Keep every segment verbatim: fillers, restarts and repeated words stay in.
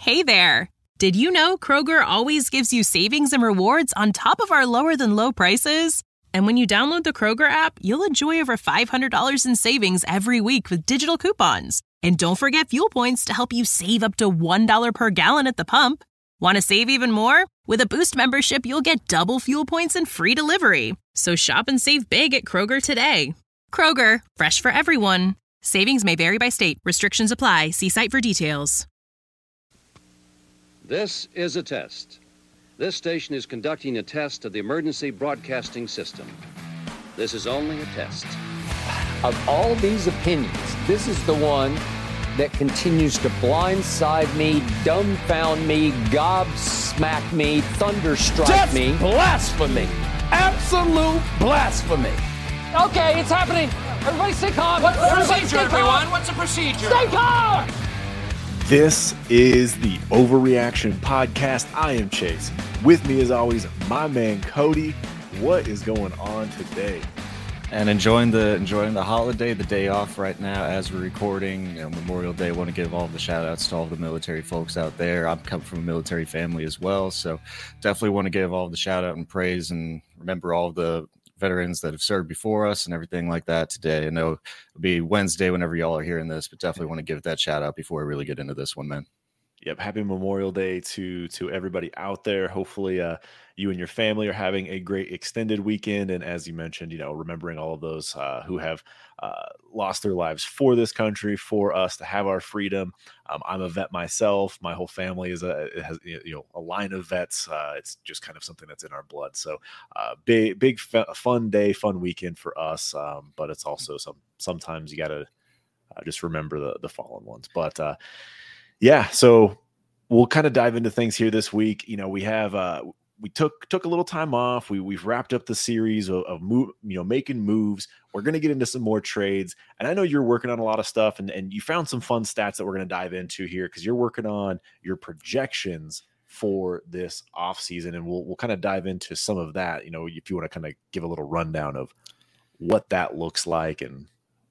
Hey there! Did you know Kroger always gives you savings and rewards on top of our lower-than-low prices? And when you download the Kroger app, you'll enjoy over five hundred dollars in savings every week with digital coupons. And don't forget fuel points to help you save up to one dollar per gallon at the pump. Want to save even more? With a Boost membership, you'll get double fuel points and free delivery. So shop and save big at Kroger today. Kroger, fresh for everyone. Savings may vary by state. Restrictions apply. See site for details. This is a test. This station is conducting a test of the emergency broadcasting system. This is only a test. Of all these opinions, this is the one that continues to blindside me, dumbfound me, gobsmack me, thunderstrike Just me. Blasphemy. Absolute blasphemy. Okay, it's happening. Everybody stay calm. What's the Everybody procedure, stay everyone? calm. What's the procedure? Stay calm! This is the Overreaction Podcast. I am Chase. With me, as always, my man Cody. What is going on today? And enjoying the enjoying the holiday, the day off right now as we're recording. You know, Memorial Day. I want to give all the shout outs to all the military folks out there. I'm coming from a military family as well, so definitely want to give all the shout out and praise and remember all the veterans that have served before us and everything like that today. I know it'll be Wednesday whenever y'all are hearing this, but definitely want to give that shout out before I really get into this one, man. Yep. Happy Memorial Day to to everybody out there. Hopefully uh, you and your family are having a great extended weekend. And as you mentioned, you know, remembering all of those uh, who have uh, lost their lives for this country, for us to have our freedom. Um, I'm a vet myself. My whole family is a has you know a line of vets. Uh, it's just kind of something that's in our blood. So uh, big big f- fun day, fun weekend for us. Um, but it's also some sometimes you got to uh, just remember the the fallen ones. But uh, yeah, so we'll kind of dive into things here this week. You know, we have uh, we took took a little time off. We we've wrapped up the series of, of move, you know, making moves. We're going to get into some more trades, and I know you're working on a lot of stuff, and and you found some fun stats that we're going to dive into here because you're working on your projections for this off season, and we'll we'll kind of dive into some of that. You know, if you want to kind of give a little rundown of what that looks like and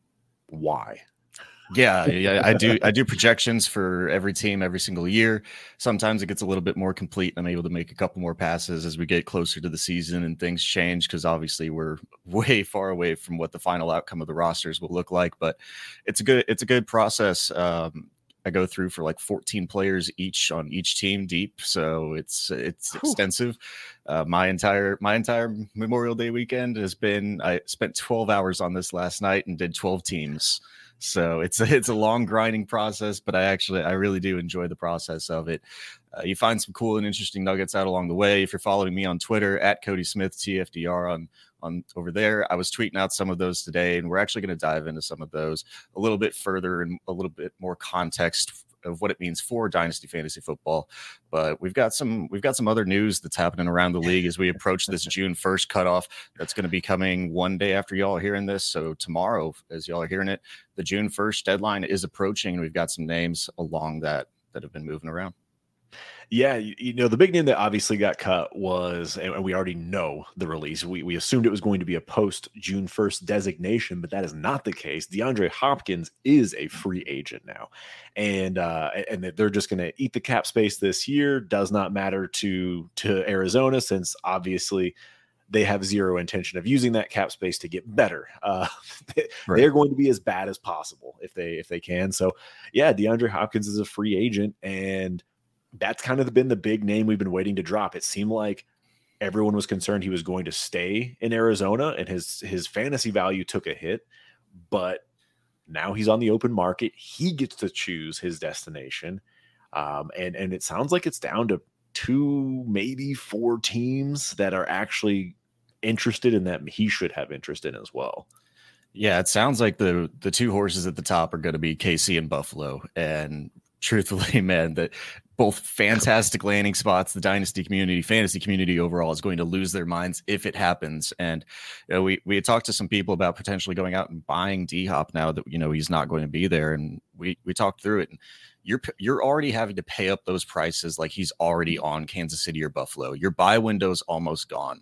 why. Yeah, yeah, I do. I do projections for every team every single year. Sometimes it gets a little bit more complete. I'm able to make a couple more passes as we get closer to the season and things change because obviously we're way far away from what the final outcome of the rosters will look like. But it's a good, it's a good process. Um, I go through for like fourteen players each on each team deep, so it's it's Whew. extensive. Uh, my entire my entire Memorial Day weekend has been. I spent twelve hours on this last night and did twelve teams. So it's a, it's a long grinding process, but I actually, I really do enjoy the process of it. Uh, you find some cool and interesting nuggets out along the way. If you're following me on Twitter at Cody Smith, T F D R on, on over there, I was tweeting out some of those today, and we're actually going to dive into some of those a little bit further and a little bit more context of what it means for Dynasty Fantasy Football. But we've got some we've got some other news that's happening around the league as we approach this June first cutoff. That's going to be coming one day after y'all are hearing this. So tomorrow, as y'all are hearing it, the June first deadline is approaching, and we've got some names along that that have been moving around. Yeah, you, you know, the big name that obviously got cut was, and we already know the release, we, we assumed it was going to be a post-June first designation, but that is not the case. DeAndre Hopkins is a free agent now, and uh, and they're just going to eat the cap space this year. Does not matter to, to Arizona, since obviously they have zero intention of using that cap space to get better. Uh, they, right. They're going to be as bad as possible if they if they can. So, yeah, DeAndre Hopkins is a free agent, and that's kind of been the big name we've been waiting to drop. It seemed like everyone was concerned he was going to stay in Arizona, and his his fantasy value took a hit. But now he's on the open market. He gets to choose his destination. Um, and, and it sounds like it's down to two, maybe four teams that are actually interested in that he should have interest in as well. Yeah, it sounds like the the two horses at the top are going to be K C and Buffalo. And truthfully, man, that both fantastic landing spots. The dynasty community, fantasy community overall is going to lose their minds if it happens. And you know, we we had talked to some people about potentially going out and buying D-Hop now that you know he's not going to be there, and we we talked through it. And you're you're already having to pay up those prices like he's already on Kansas City or Buffalo. Your buy window's almost gone.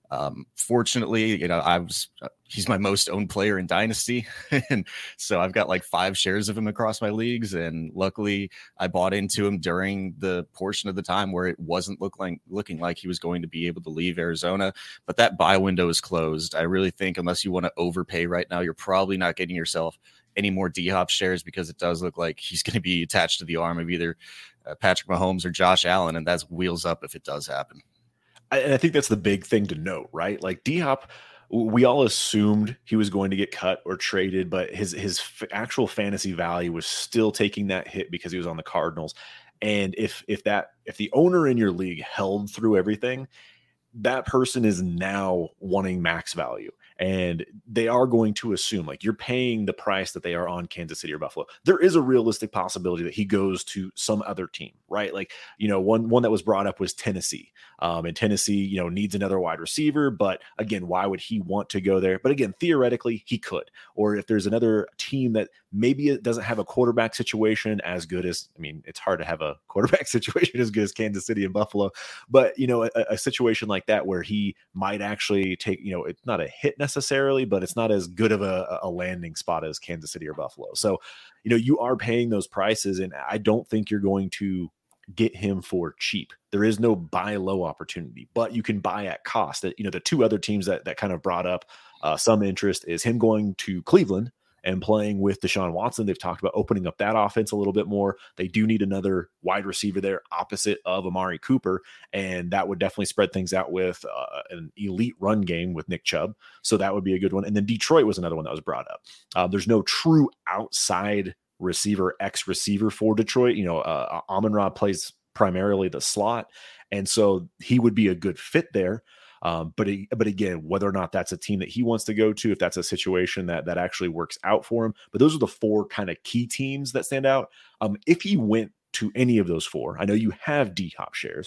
Um, fortunately, you know, I was he's my most owned player in Dynasty, and so I've got like five shares of him across my leagues. And luckily, I bought into him during the portion of the time where it wasn't look like looking like he was going to be able to leave Arizona. But that buy window is closed. I really think unless you want to overpay right now, you're probably not getting yourself any more D-Hop shares, because it does look like he's going to be attached to the arm of either uh, Patrick Mahomes or Josh Allen, and that's wheels up if it does happen. And I think that's the big thing to note, right? Like D-Hop, we all assumed he was going to get cut or traded, but his his f- actual fantasy value was still taking that hit because he was on the Cardinals. And if if that if the owner in your league held through everything, that person is now wanting max value. And they are going to assume, like, you're paying the price that they are on Kansas City or Buffalo. There is a realistic possibility that he goes to some other team, right? Like, you know, one one that was brought up was Tennessee. Um, and Tennessee, you know, needs another wide receiver. But again, why would he want to go there? But again, theoretically, he could. Or if there's another team that maybe it doesn't have a quarterback situation as good as, I mean, it's hard to have a quarterback situation as good as Kansas City and Buffalo. But, you know, a, a situation like that where he might actually take, you know, it's not a hit necessarily, but it's not as good of a, a landing spot as Kansas City or Buffalo. So, you know, you are paying those prices, and I don't think you're going to get him for cheap. There is no buy low opportunity, but you can buy at cost. That, you know, the two other teams that that kind of brought up uh, some interest is him going to Cleveland and playing with Deshaun Watson. They've talked about opening up that offense a little bit more. They do need another wide receiver there opposite of Amari Cooper, and that would definitely spread things out with uh, an elite run game with Nick Chubb. So that would be a good one. And then Detroit was another one that was brought up. Uh, there's no true outside receiver, X receiver for Detroit. You know, uh, Amon-Ra plays primarily the slot, and so he would be a good fit there. Um, but he, but again, whether or not that's a team that he wants to go to, if that's a situation that that actually works out for him. But those are the four kind of key teams that stand out. Um, if he went to any of those four, I know you have D-Hop shares.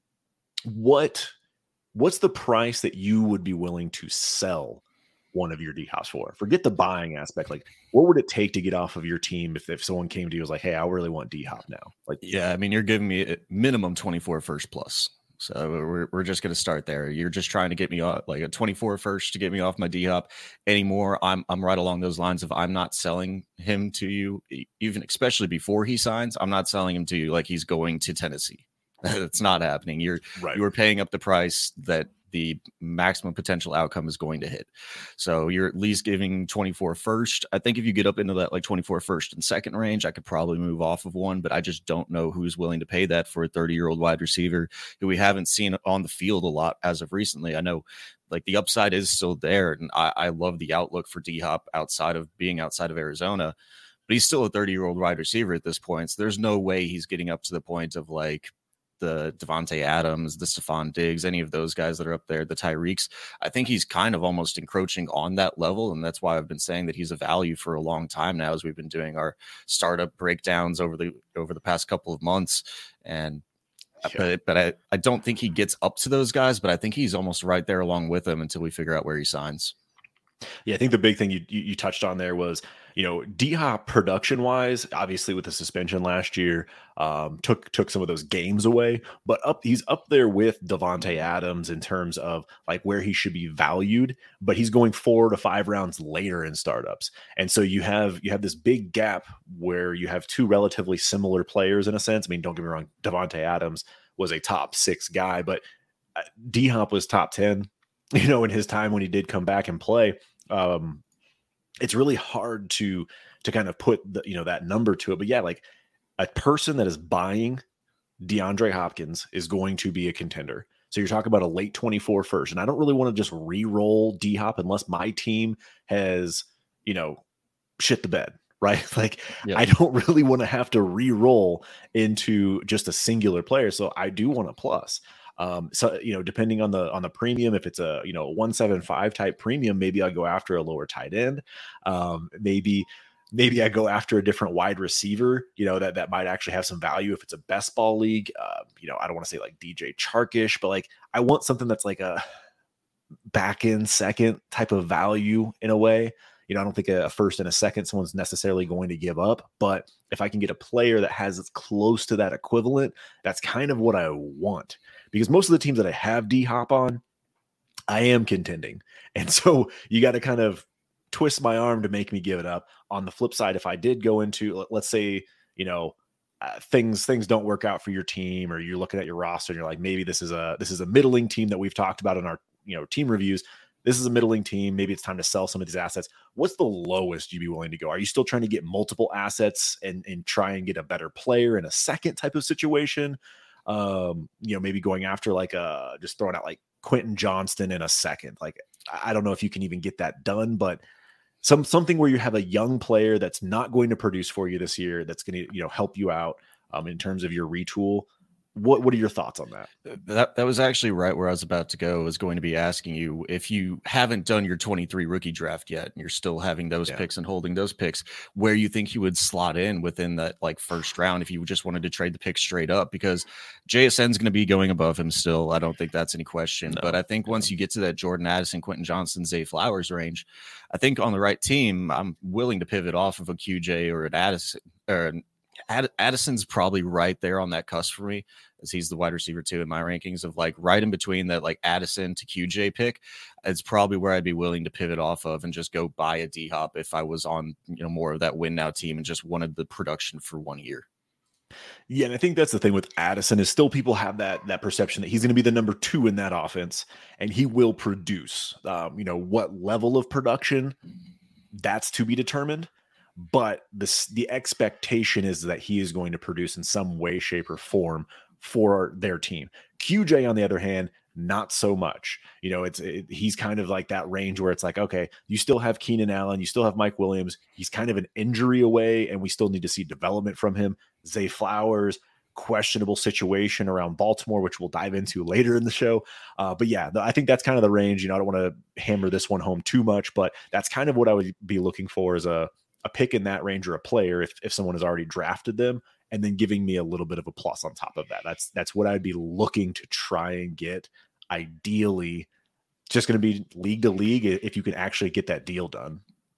What what's the price that you would be willing to sell one of your D-Hops for? Forget the buying aspect. Like, what would it take to get off of your team if, if someone came to you and was like, hey, I really want D-Hop now? Like, yeah, I mean, you're giving me a minimum twenty-four first plus. So we're we're just going to start there. You're just trying to get me off like a twenty-four first to get me off my D-Hop anymore. I'm I'm right along those lines of I'm not selling him to you, even especially before he signs. I'm not selling him to you like he's going to Tennessee. That's not happening. You're right. You are paying up the price that the maximum potential outcome is going to hit. So you're at least giving twenty-four first. I think if you get up into that like twenty-four first and second range, I could probably move off of one, but I just don't know who's willing to pay that for a thirty year old wide receiver who we haven't seen on the field a lot as of recently. I know like the upside is still there, and I, I love the outlook for D-Hop outside of being outside of Arizona, but he's still a thirty year old wide receiver at this point. So there's no way he's getting up to the point of like the Devontae Adams, the Stephon Diggs, any of those guys that are up there, the Tyreeks. I think he's kind of almost encroaching on that level. And that's why I've been saying that he's a value for a long time now, as we've been doing our startup breakdowns over the, over the past couple of months. And, yeah. but, but I, I don't think he gets up to those guys, but I think he's almost right there along with them until we figure out where he signs. Yeah, I think the big thing you, you you touched on there was, you know, D-Hop production wise, obviously with the suspension last year, um, took took some of those games away, but up he's up there with Devontae Adams in terms of like where he should be valued, but he's going four to five rounds later in startups. And so you have you have this big gap where you have two relatively similar players in a sense. I mean, don't get me wrong, Devontae Adams was a top six guy, but D-Hop was top ten, you know, in his time when he did come back and play. Um, it's really hard to to kind of put the, you know, that number to it. But yeah, like a person that is buying DeAndre Hopkins is going to be a contender. So you're talking about a late twenty-four first. And I don't really want to just re-roll D-Hop unless my team has, you know, shit the bed, right? Like yeah. I don't really want to have to re-roll into just a singular player. So I do want a plus. Um, so, you know, depending on the, on the premium, if it's a, you know, one seventy-five type premium, maybe I'll go after a lower tight end. Um, maybe, maybe I go after a different wide receiver, you know, that, that might actually have some value if it's a best ball league. Uh, you know, I don't want to say like D J Charkish, but like, I want something that's like a back end second type of value in a way. You know, I don't think a first and a second someone's necessarily going to give up, but if I can get a player that has as close to that equivalent, that's kind of what I want. Because most of the teams that I have D-Hop on, I am contending. And so you got to kind of twist my arm to make me give it up. On the flip side, if I did go into, let's say, you know, uh, things things don't work out for your team, or you're looking at your roster and you're like, maybe this is a this is a middling team that we've talked about in our, you know, team reviews. This is a middling team. Maybe it's time to sell some of these assets. What's the lowest you'd be willing to go? Are you still trying to get multiple assets and, and try and get a better player in a second type of situation? Um, you know, maybe going after like a, just throwing out like Quentin Johnston in a second. Like, I don't know if you can even get that done, but some, something where you have a young player that's not going to produce for you this year, that's going to, you know, help you out um, in terms of your retool. What what are your thoughts on that? That that was actually right where I was about to go. I was going to be asking you, if you haven't done your twenty-three rookie draft yet, and you're still having those yeah. picks and holding those picks, where you think you would slot in within that like first round if you just wanted to trade the pick straight up, because J S N's going to be going above him still. I don't think that's any question. No. But I think once you get to that Jordan Addison, Quentin Johnston, Zay Flowers range, I think on the right team, I'm willing to pivot off of a Q J or an Addison or an Addison's probably right there on that cusp for me, as he's the wide receiver two in my rankings, of like right in between that like Addison to Q J pick. It's probably where I'd be willing to pivot off of and just go buy a D-Hop if I was on, you know, more of that win now team and just wanted the production for one year. Yeah, and I think that's the thing with Addison is still people have that that perception that he's going to be the number two in that offense and he will produce. Um, you know, what level of production, that's to be determined. But the, the expectation is that he is going to produce in some way, shape, or form for their team. Q J, on the other hand, not so much. You know, it's it, he's kind of like that range where it's like, okay, you still have Keenan Allen, you still have Mike Williams. He's kind of an injury away, and we still need to see development from him. Zay Flowers, questionable situation around Baltimore, which we'll dive into later in the show. Uh, but yeah, the, I think that's kind of the range. You know, I don't want to hammer this one home too much, but that's kind of what I would be looking for as a a pick in that range or a player if, if someone has already drafted them, and then giving me a little bit of a plus on top of that. That's, that's what I'd be looking to try and get. Ideally, just going to be league to league if you can actually get that deal done.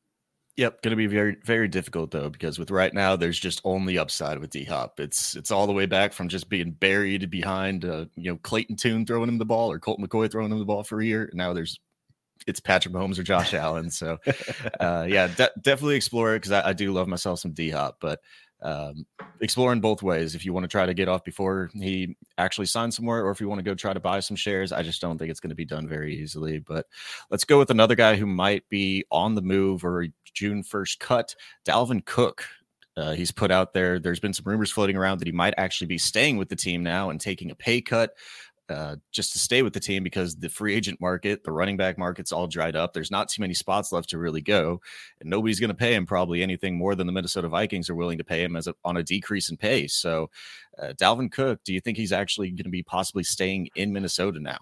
Yep. Going to be very, very difficult though, because with right now, there's just only upside with D-Hop. It's, it's all the way back from just being buried behind, uh, you know, Clayton Tune throwing him the ball or Colt McCoy throwing him the ball for a year. Now there's, it's Patrick Mahomes or Josh Allen. So uh, yeah, de- definitely explore it, because I, I do love myself some D-Hop, but um, exploring both ways. If you want to try to get off before he actually signs somewhere, or if you want to go try to buy some shares, I just don't think it's going to be done very easily. But let's go with another guy who might be on the move or June first cut, Dalvin Cook. Uh, he's put out there, there's been some rumors floating around that he might actually be staying with the team now and taking a pay cut uh, just to stay with the team, because the free agent market, the running back market's all dried up. There's not too many spots left to really go, and nobody's going to pay him probably anything more than the Minnesota Vikings are willing to pay him as a, on a decrease in pay. So uh, Dalvin Cook, do you think he's actually going to be possibly staying in Minnesota now?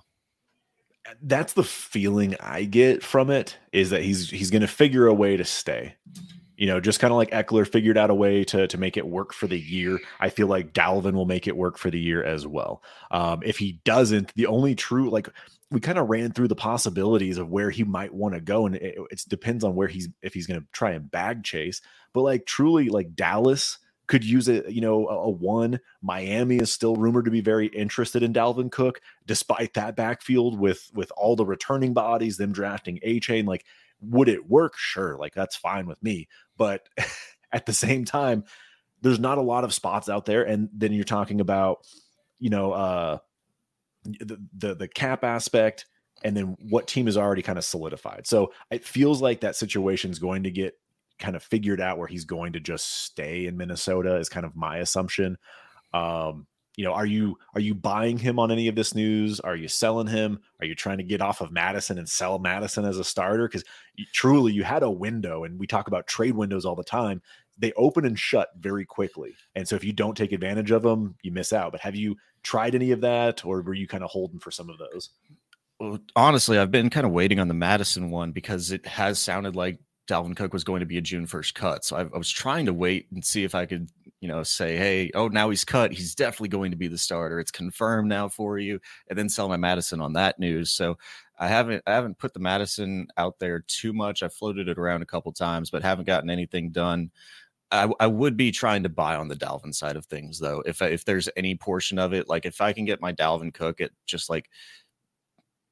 That's the feeling I get from it, is that he's, he's going to figure a way to stay. You know, just kind of like Eckler figured out a way to, to make it work for the year. I feel like Dalvin will make it work for the year as well. Um, if he doesn't, the only true, like, we kind of ran through the possibilities of where he might want to go. And it, it depends on where he's, if he's going to try and bag chase, but like truly like Dallas could use a, you know, a, a one. Miami is still rumored to be very interested in Dalvin Cook, despite that backfield with, with all the returning bodies, them drafting A-Chain. Like, would it work? Sure. Like, that's fine with me. But at the same time, there's not a lot of spots out there. And then you're talking about, you know, uh, the, the, the cap aspect, and then what team is already kind of solidified. So it feels like that situation is going to get kind of figured out where he's going to just stay in Minnesota is kind of my assumption. Um, You know, are you are you buying him on any of this news? Are you selling him? Are you trying to get off of Madison and sell Madison as a starter? Because truly, you had a window, and we talk about trade windows all the time. They open and shut very quickly, and so if you don't take advantage of them, you miss out. But have you tried any of that, or were you kind of holding for some of those? Well, honestly, I've been kind of waiting on the Madison one, because it has sounded like Dalvin Cook was going to be a June first cut. So I, I was trying to wait and see if I could, you know, say, hey, oh, now he's cut. He's definitely going to be the starter. It's confirmed now for you, and then sell my Madison on that news. So I haven't, I haven't put the Madison out there too much. I floated it around a couple times, but haven't gotten anything done. I, I would be trying to buy on the Dalvin side of things, though. If I, if there's any portion of it, like if I can get my Dalvin Cook at just like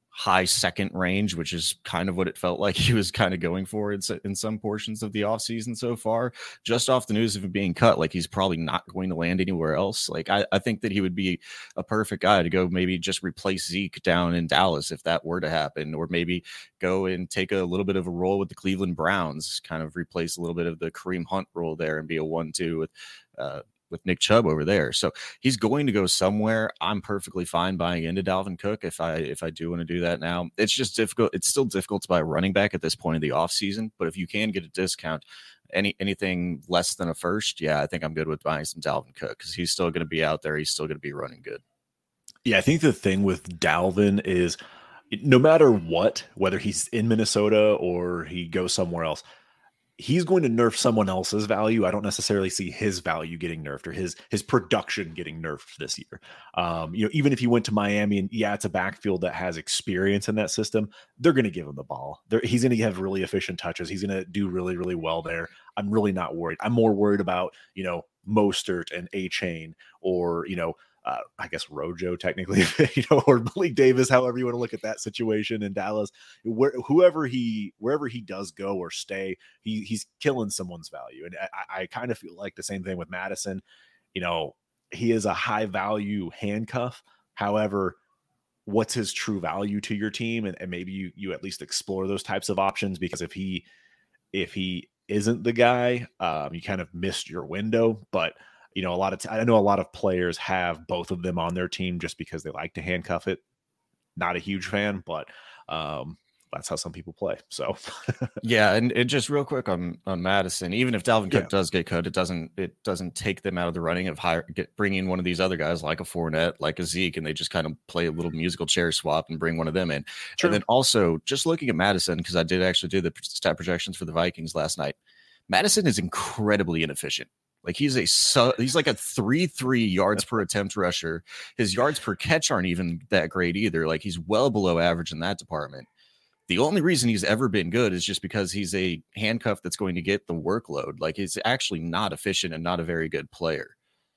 high second range, which is kind of what it felt like he was kind of going for in, in some portions of the offseason so far, just off the news of him being cut. Like, he's probably not going to land anywhere else. Like, I, I think that he would be a perfect guy to go maybe just replace Zeke down in Dallas if that were to happen, or maybe go and take a little bit of a role with the Cleveland Browns, kind of replace a little bit of the Kareem Hunt role there and be a one two with uh with Nick Chubb over there. So he's going to go somewhere. I'm perfectly fine buying into Dalvin Cook if I if I do want to do that now. It's just difficult. It's still difficult to buy a running back at this point in the offseason, but if you can get a discount, any anything less than a first, yeah, I think I'm good with buying some Dalvin Cook because he's still going to be out there. He's still going to be running good. Yeah, I think the thing with Dalvin is no matter what, whether he's in Minnesota or he goes somewhere else, he's going to nerf someone else's value. I don't necessarily see his value getting nerfed or his his production getting nerfed this year. Um, you know, even if he went to Miami and yeah, it's a backfield that has experience in that system, they're going to give him the ball. They're, he's going to have really efficient touches. He's going to do really, really well there. I'm really not worried. I'm more worried about, you know, Mostert and A-Chain or, you know, Uh, I guess Rojo technically, you know, or Malik Davis, however you want to look at that situation in Dallas, where whoever he, wherever he does go or stay, he he's killing someone's value. And I, I kind of feel like the same thing with Madison. You know, he is a high value handcuff. However, what's his true value to your team? And, and maybe you, you at least explore those types of options, because if he, if he isn't the guy, um, you kind of missed your window. But you know, a lot of, t- I know a lot of players have both of them on their team just because they like to handcuff it. Not a huge fan, but um, that's how some people play. So yeah. And, and just real quick on, on Madison, even if Dalvin Cook yeah. does get cut, it doesn't, it doesn't take them out of the running of hire, get, bringing one of these other guys like a Fournette, like a Zeke, and they just kind of play a little musical chair swap and bring one of them in. Sure. And then also just looking at Madison, because I did actually do the stat projections for the Vikings last night. Madison is incredibly inefficient. Like he's a su- he's like a three three yards per attempt rusher. His yards per catch aren't even that great either. Like he's well below average in that department. The only reason he's ever been good is just because he's a handcuff that's going to get the workload. Like he's actually not efficient and not a very good player.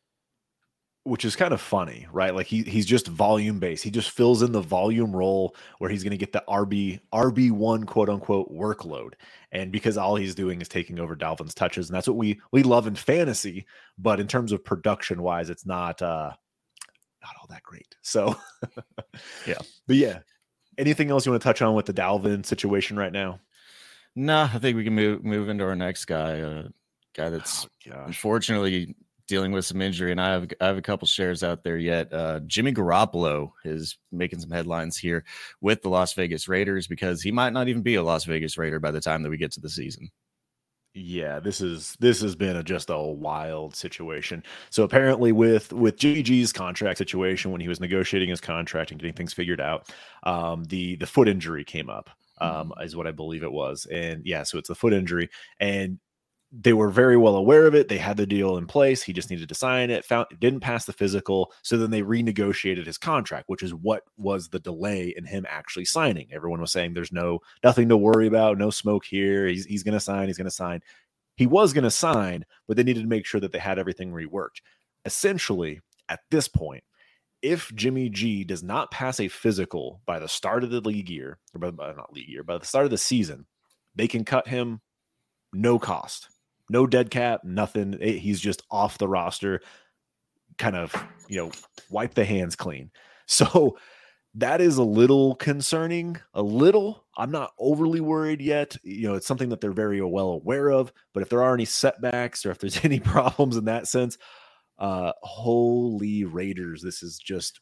Which is kind of funny, right? Like he he's just volume based. He just fills in the volume role where he's going to get the R B R B one quote unquote workload. And because all he's doing is taking over Dalvin's touches, and that's what we we love in fantasy, but in terms of production wise, it's not uh not all that great. So yeah. But yeah. Anything else you want to touch on with the Dalvin situation right now? No, I think we can move move into our next guy, a uh, guy that's oh, unfortunately dealing with some injury, and I have I have a couple shares out there yet. Uh, Jimmy Garoppolo is making some headlines here with the Las Vegas Raiders because he might not even be a Las Vegas Raider by the time that we get to the season. Yeah, this is this has been a, just a wild situation. So apparently, with with G G's contract situation, when he was negotiating his contract and getting things figured out, um, the the foot injury came up, um, mm-hmm. is what I believe it was, and yeah, so it's the foot injury and. They were very well aware of it. They had the deal in place. He just needed to sign it. Found didn't pass the physical. So then they renegotiated his contract, which is what was the delay in him actually signing. Everyone was saying there's no nothing to worry about, no smoke here. He's he's going to sign. He's going to sign. He was going to sign, but they needed to make sure that they had everything reworked. Essentially, at this point, if Jimmy G does not pass a physical by the start of the league year, or by, by not league year, by the start of the season, they can cut him no cost. No dead cap, nothing. He's just off the roster, kind of, you know, wipe the hands clean. So that is a little concerning, a little. I'm not overly worried yet. You know, it's something that they're very well aware of. But if there are any setbacks or if there's any problems in that sense, uh, holy Raiders, this is just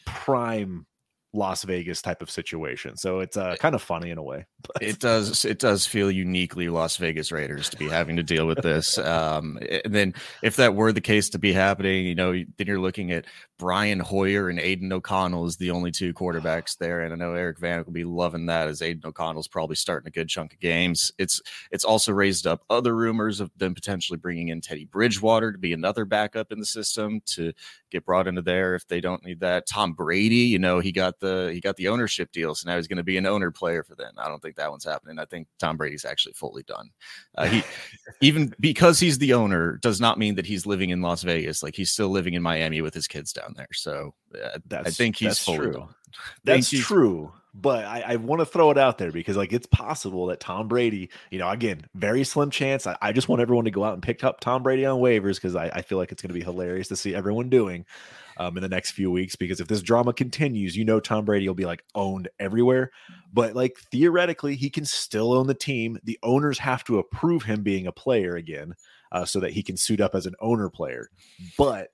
prime Las Vegas type of situation. So it's uh, kind of funny in a way. But. It does. It does feel uniquely Las Vegas Raiders to be having to deal with this. Um, and then if that were the case to be happening, you know, then you're looking at Brian Hoyer and Aiden O'Connell as the only two quarterbacks there. And I know Eric Van will be loving that as Aiden O'Connell's probably starting a good chunk of games. It's it's also raised up other rumors of them potentially bringing in Teddy Bridgewater to be another backup in the system to get brought into there if they don't need that. Tom Brady, you know, he got the he got the ownership deal, so now he's going to be an owner player for them. I don't think that one's happening. I think Tom Brady's actually fully done. Uh, he even because he's the owner does not mean that he's living in Las Vegas. Like he's still living in Miami with his kids down there. So uh, that's, I think he's that's fully true. done. That's true. But I, I want to throw it out there because, like, it's possible that Tom Brady, you know, again, very slim chance. I, I just want everyone to go out and pick up Tom Brady on waivers because I, I feel like it's going to be hilarious to see everyone doing um, in the next few weeks. Because if this drama continues, you know, Tom Brady will be like owned everywhere. But like theoretically, he can still own the team. The owners have to approve him being a player again uh, so that he can suit up as an owner player. But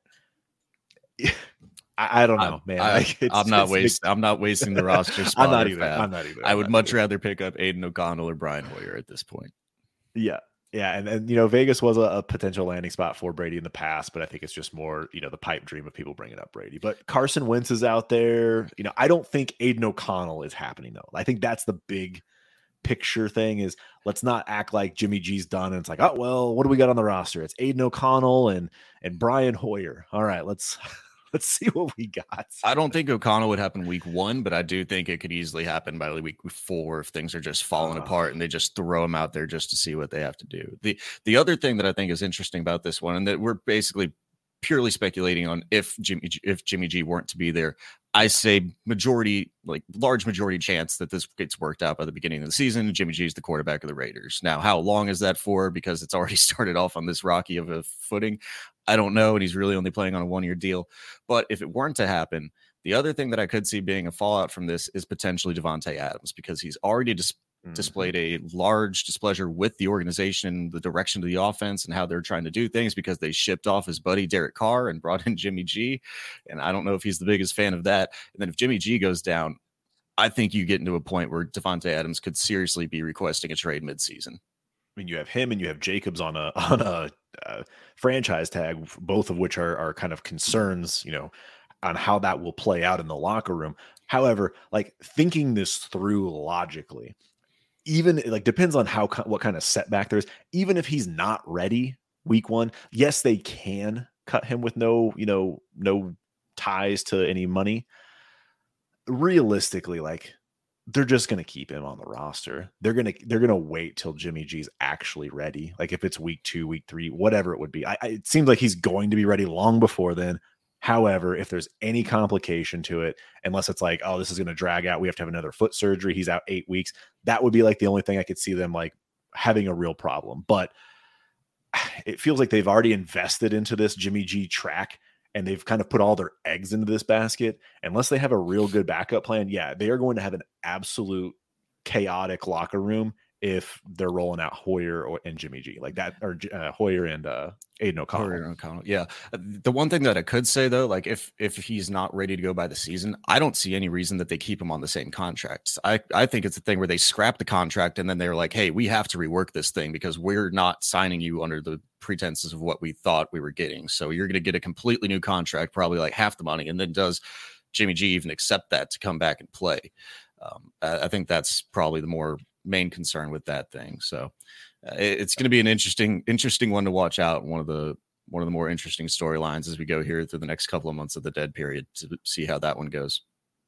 I, I don't know, I, man. I, like it's, I'm not it's wasting. I'm not wasting the roster spot. I'm not if either. I- I'm not either. I I'm would not much either. rather pick up Aiden O'Connell or Brian Hoyer at this point. Yeah. Yeah. And, and you know, Vegas was a, a potential landing spot for Brady in the past, but I think it's just more, you know, the pipe dream of people bringing up Brady. But Carson Wentz is out there. You know, I don't think Aiden O'Connell is happening, though. I think that's the big picture thing is let's not act like Jimmy G's done. And it's like, oh, well, what do we got on the roster? It's Aiden O'Connell and and Brian Hoyer. All right, let's let's see what we got. I don't think O'Connell would happen week one, but I do think it could easily happen by week four if things are just falling uh, apart and they just throw them out there just to see what they have to do. The the other thing that I think is interesting about this one, and that we're basically purely speculating on if Jimmy if Jimmy G weren't to be there, I say majority, like large majority chance that this gets worked out by the beginning of the season. Jimmy G is the quarterback of the Raiders. Now, how long is that for? Because it's already started off on this rocky of a footing. I don't know. And he's really only playing on a one-year deal. But if it weren't to happen, the other thing that I could see being a fallout from this is potentially Davante Adams, because he's already dis- mm-hmm. displayed a large displeasure with the organization, the direction of the offense, and how they're trying to do things because they shipped off his buddy Derek Carr and brought in Jimmy G. And I don't know if he's the biggest fan of that. And then if Jimmy G goes down, I think you get into a point where Davante Adams could seriously be requesting a trade midseason. I mean, you have him and you have Jacobs on a on a uh, franchise tag, both of which are are kind of concerns, you know, on how that will play out in the locker room. However, like thinking this through logically, even like depends on how what kind of setback there is. Even if he's not ready week one, yes, they can cut him with no, you know, no ties to any money. Realistically, like, they're just going to keep him on the roster. They're going to, they're going to wait till Jimmy G's actually ready. Like if it's week two, week three, whatever it would be. I, I, it seems like he's going to be ready long before then. However, if there's any complication to it, unless it's like, oh, this is going to drag out, we have to have another foot surgery, he's out eight weeks. That would be like the only thing I could see them like having a real problem. But it feels like they've already invested into this Jimmy G track, and they've kind of put all their eggs into this basket. Unless they have a real good backup plan, yeah, they are going to have an absolute chaotic locker room if they're rolling out Hoyer or, and Jimmy G like that, or uh, Hoyer and uh, Aiden O'Connell. Hoyer and O'Connell. Yeah. The one thing that I could say though, like if if he's not ready to go by the season, I don't see any reason that they keep him on the same contracts. I, I think it's a thing where they scrap the contract and then they're like, hey, we have to rework this thing because we're not signing you under the pretenses of what we thought we were getting. So you're going to get a completely new contract, probably like half the money. And then does Jimmy G even accept that to come back and play? Um, I, I think that's probably the more main concern with that thing. So uh, it, it's going to be an interesting, interesting one to watch out. One of the, one of the more interesting storylines as we go here through the next couple of months of the dead period to see how that one goes.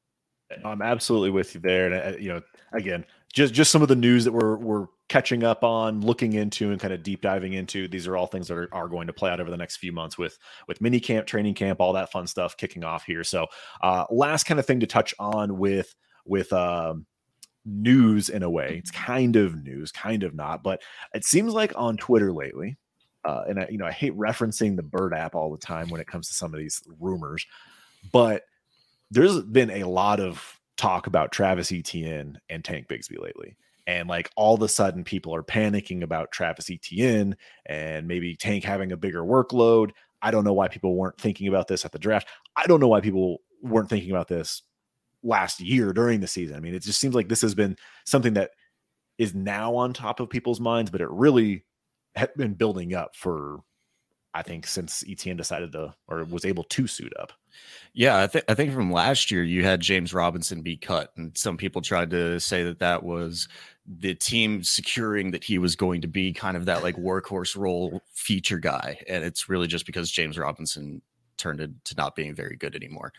I'm absolutely with you there. And, uh, you know, again, just, just some of the news that we're, we're catching up on, looking into and kind of deep diving into. These are all things that are, are going to play out over the next few months with, with mini camp, training camp, all that fun stuff kicking off here. So uh, last kind of thing to touch on with, with, um, news in a way. It's kind of news, kind of not, but it seems like on Twitter lately, uh, and I, you know, I hate referencing the Bird app all the time when it comes to some of these rumors, but there's been a lot of talk about Travis Etienne and Tank Bigsby lately. And like all of a sudden people are panicking about Travis Etienne and maybe Tank having a bigger workload. I don't know why people weren't thinking about this at the draft. I don't know why people weren't thinking about this last year during the season. I mean, it just seems like this has been something that is now on top of people's minds, but it really had been building up for, I think, since Etienne decided to, or was able to suit up. Yeah, I think I think from last year you had James Robinson be cut, and some people tried to say that that was the team securing that he was going to be kind of that like workhorse role feature guy, and it's really just because James Robinson turned into not being very good anymore.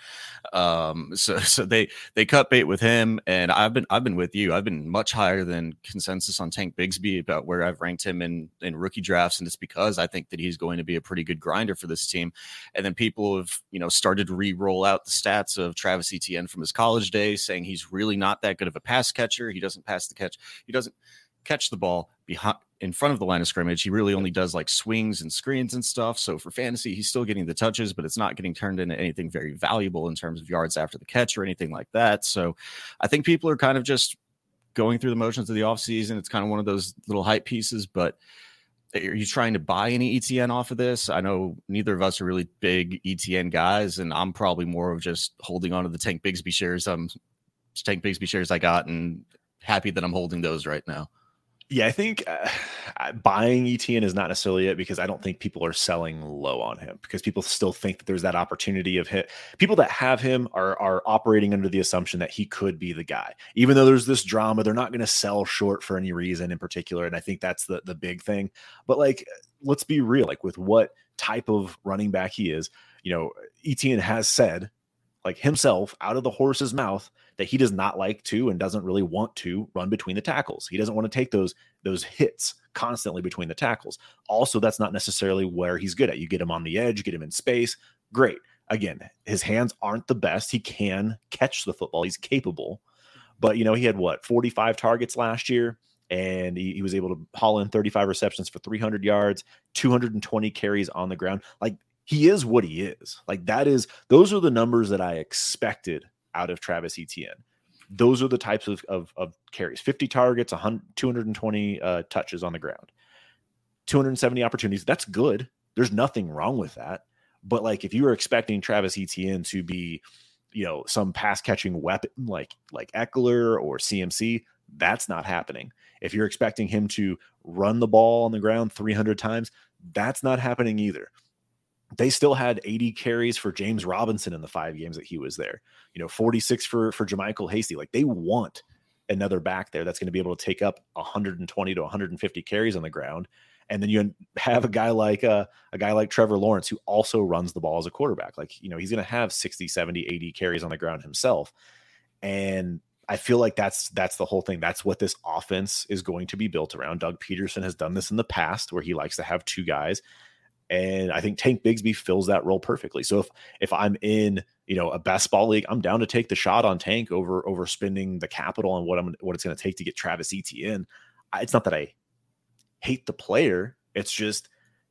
Um, so so they they cut bait with him, and I've been I've been with you. I've been much higher than consensus on Tank Bigsby about where I've ranked him in in rookie drafts, and it's because I think that he's going to be a pretty good grinder for this team. And then people have you know started to re-roll out the stats of Travis Etienne from his college days, saying he's really not that good of a pass catcher. He doesn't pass the catch. He doesn't catch the ball behind in front of the line of scrimmage. He really only does like swings and screens and stuff. So for fantasy, he's still getting the touches, but it's not getting turned into anything very valuable in terms of yards after the catch or anything like that. So I think people are kind of just going through the motions of the offseason. It's kind of one of those little hype pieces, but are you trying to buy any E T N off of this? I know neither of us are really big E T N guys, and I'm probably more of just holding on to the Tank Bigsby shares. Um, Tank Bigsby shares I got, and happy that I'm holding those right now. Yeah, I think uh, buying E T N is not necessarily it, because I don't think people are selling low on him, because people still think that there's that opportunity of hit. People that have him are are operating under the assumption that he could be the guy. Even though there's this drama, they're not going to sell short for any reason in particular. And I think that's the, the big thing. But like, let's be real, like with what type of running back he is, you know, E T N has said, like himself out of the horse's mouth, that he does not like to and doesn't really want to run between the tackles. He doesn't want to take those those hits constantly between the tackles. Also, that's not necessarily where he's good at. You get him on the edge, get him in space. Great. Again, his hands aren't the best. He can catch the football. He's capable. But, you know, he had what, forty-five targets last year, and he, he was able to haul in thirty-five receptions for three hundred yards, two hundred twenty carries on the ground. Like, he is what he is. Like, that is, those are the numbers that I expected out of Travis Etienne. Those are the types of, of, of carries: fifty targets, one hundred, two hundred twenty uh, touches on the ground, two hundred seventy opportunities. That's good. There's nothing wrong with that. But like, if you were expecting Travis Etienne to be, you know, some pass catching weapon like, like Eckler or C M C, that's not happening. If you're expecting him to run the ball on the ground three hundred times, that's not happening either. They still had eighty carries for James Robinson in the five games that he was there. You know, forty-six for, for JaMycal Hasty. Like, they want another back there that's going to be able to take up one hundred twenty to one hundred fifty carries on the ground. And then you have a guy like uh, a guy like Trevor Lawrence, who also runs the ball as a quarterback. Like, you know, he's going to have sixty, seventy, eighty carries on the ground himself. And I feel like that's that's the whole thing. That's what this offense is going to be built around. Doug Peterson has done this in the past, where he likes to have two guys. And I think Tank Bigsby fills that role perfectly. So if if I'm in, you know, a best ball league, I'm down to take the shot on Tank over over spending the capital on what I'm what it's going to take to get Travis Etienne. It's not that I hate the player. It's just,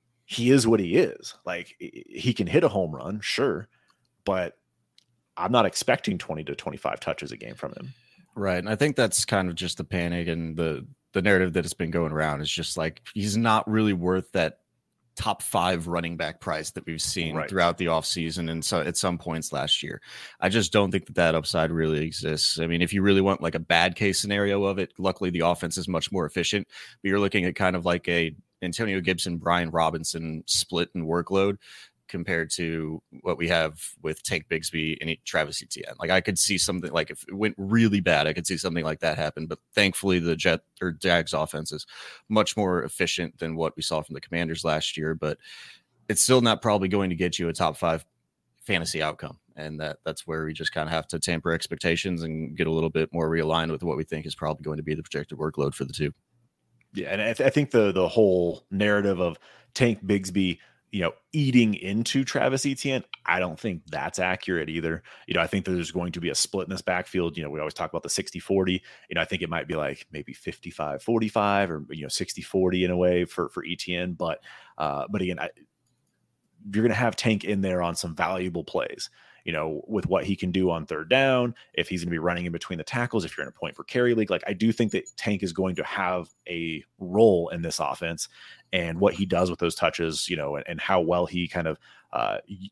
he is what he is. Like, he can hit a home run, sure, but I'm not expecting twenty to twenty-five touches a game from him. Right. And I think that's kind of just the panic and the the narrative that has been going around is just like, he's not really worth that top five running back price that we've seen right. throughout the offseason and so at some points last year. I just don't think that that upside really exists. I mean, if you really want like a bad case scenario of it, luckily the offense is much more efficient, but you're looking at kind of like a Antonio Gibson, Brian Robinson split in workload compared to what we have with Tank Bigsby and Travis Etienne. Like, I could see something like, if it went really bad, I could see something like that happen. But thankfully, the Jet or Jags offense is much more efficient than what we saw from the Commanders last year. But it's still not probably going to get you a top five fantasy outcome. And that that's where we just kind of have to temper expectations and get a little bit more realigned with what we think is probably going to be the projected workload for the two. Yeah, and I, th- I think the the whole narrative of Tank Bigsby, you know, eating into Travis Etienne, I don't think that's accurate either. You know, I think that there's going to be a split in this backfield. You know, we always talk about the sixty forty. You know, I think it might be like maybe fifty-five forty-five or, you know, sixty forty in a way for, for Etienne. But, uh, but again, I, you're going to have Tank in there on some valuable plays, you know, with what he can do on third down, if he's going to be running in between the tackles, if you're in a point per carry league. Like, I do think that Tank is going to have a role in this offense, and what he does with those touches, you know, and, and how well he kind of, uh,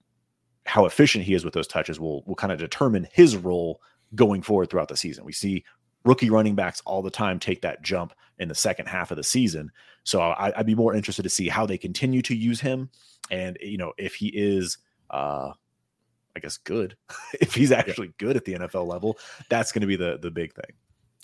how efficient he is with those touches will, will kind of determine his role going forward throughout the season. We see rookie running backs all the time take that jump in the second half of the season. So I, I'd be more interested to see how they continue to use him. And, you know, if he is, uh, I guess, good, if he's actually good at the N F L level, that's going to be the the big thing.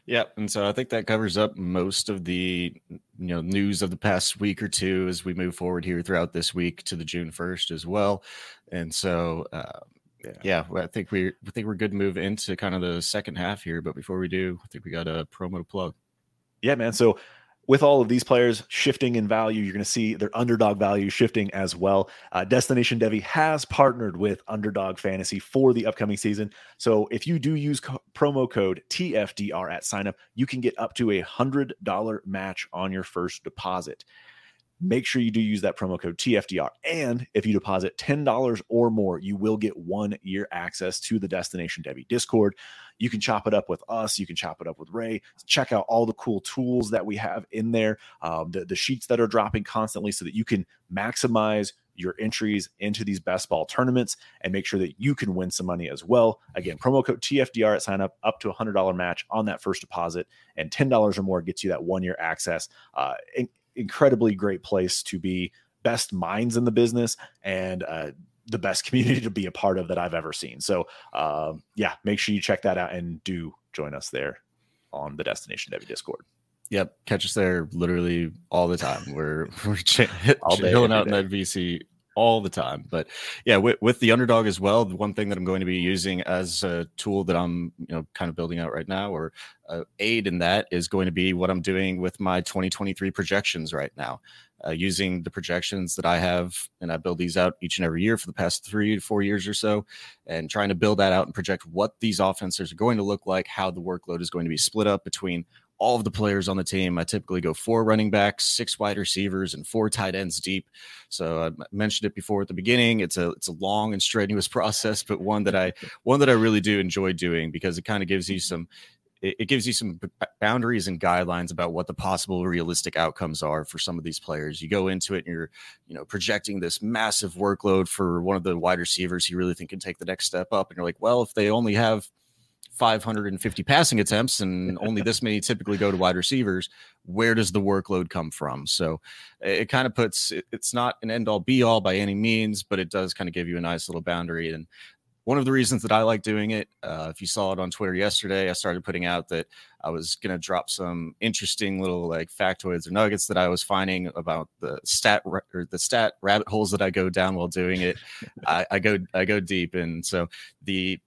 Yeah, and so I think that covers up most of the you know news of the past week or two as we move forward here throughout this week to the June first as well. And so, uh, yeah. yeah, I think we I think we're good to move into kind of the second half here. But before we do, I think we got a promo to plug. Yeah, man. So with all of these players shifting in value, you're going to see their underdog value shifting as well. Uh, Destination Devy has partnered with Underdog Fantasy for the upcoming season. So if you do use co- promo code T F D R at signup, you can get up to a one hundred dollars match on your first deposit. Make sure you do use that promo code T F D R. And if you deposit ten dollars or more, you will get one year access to the Destination Devy Discord. You can chop it up with us. You can chop it up with Ray. Check out all the cool tools that we have in there, um, the, the sheets that are dropping constantly so that you can maximize your entries into these best ball tournaments and make sure that you can win some money as well. Again, promo code T F D R at sign up, up to a one hundred dollars match on that first deposit, and ten dollars or more gets you that one year access. Uh, in- incredibly great place to be, best minds in the business, and uh, the best community to be a part of that I've ever seen. So uh, yeah, make sure you check that out and do join us there on the Destination Devy Discord. Yep. Catch us there literally all the time. We're, we're ch- all day, chilling out day. in that V C all the time. But yeah, with, with the Underdog as well, the one thing that I'm going to be using as a tool that I'm, you know, kind of building out right now, or uh, aid in that, is going to be what I'm doing with my twenty twenty-three projections right now, uh, using the projections that I have. And I build these out each and every year for the past three to four years or so, and trying to build that out and project what these offenses are going to look like, how the workload is going to be split up between all of the players on the team. I typically go four running backs, six wide receivers, and four tight ends deep. So I mentioned it before at the beginning. It's a it's a long and strenuous process, but one that I one that I really do enjoy doing, because it kind of gives you some it, it gives you some boundaries and guidelines about what the possible realistic outcomes are for some of these players. You go into it and you're you know projecting this massive workload for one of the wide receivers you really think can take the next step up, and you're like, well, if they only have five hundred fifty passing attempts and only this many typically go to wide receivers, where does the workload come from? So it kind of puts, it's not an end all be all by any means, but it does kind of give you a nice little boundary. And one of the reasons that I like doing it, uh, if you saw it on Twitter yesterday, I started putting out that I was going to drop some interesting little like factoids or nuggets that I was finding about the stat or the stat rabbit holes that I go down while doing it. I, I go, I go deep. And so the,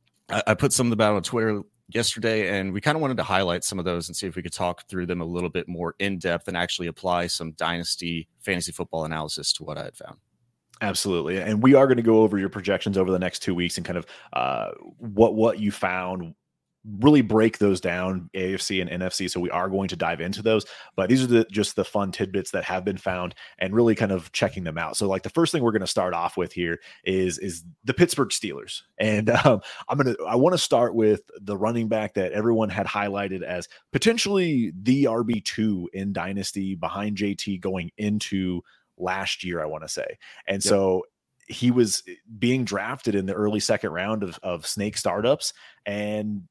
I put some of them out on Twitter yesterday, and we kind of wanted to highlight some of those and see if we could talk through them a little bit more in depth and actually apply some dynasty fantasy football analysis to what I had found. Absolutely. And we are going to go over your projections over the next two weeks and kind of uh, what, what you found, really break those down, A F C and N F C. So we are going to dive into those, but these are the, just the fun tidbits that have been found and really kind of checking them out. So like the first thing we're going to start off with here is, is the Pittsburgh Steelers. And um, I'm going to, I want to start with the running back that everyone had highlighted as potentially the R B two in Dynasty behind J T going into last year, I want to say. And yep. so he was being drafted in the early second round of, of snake startups, and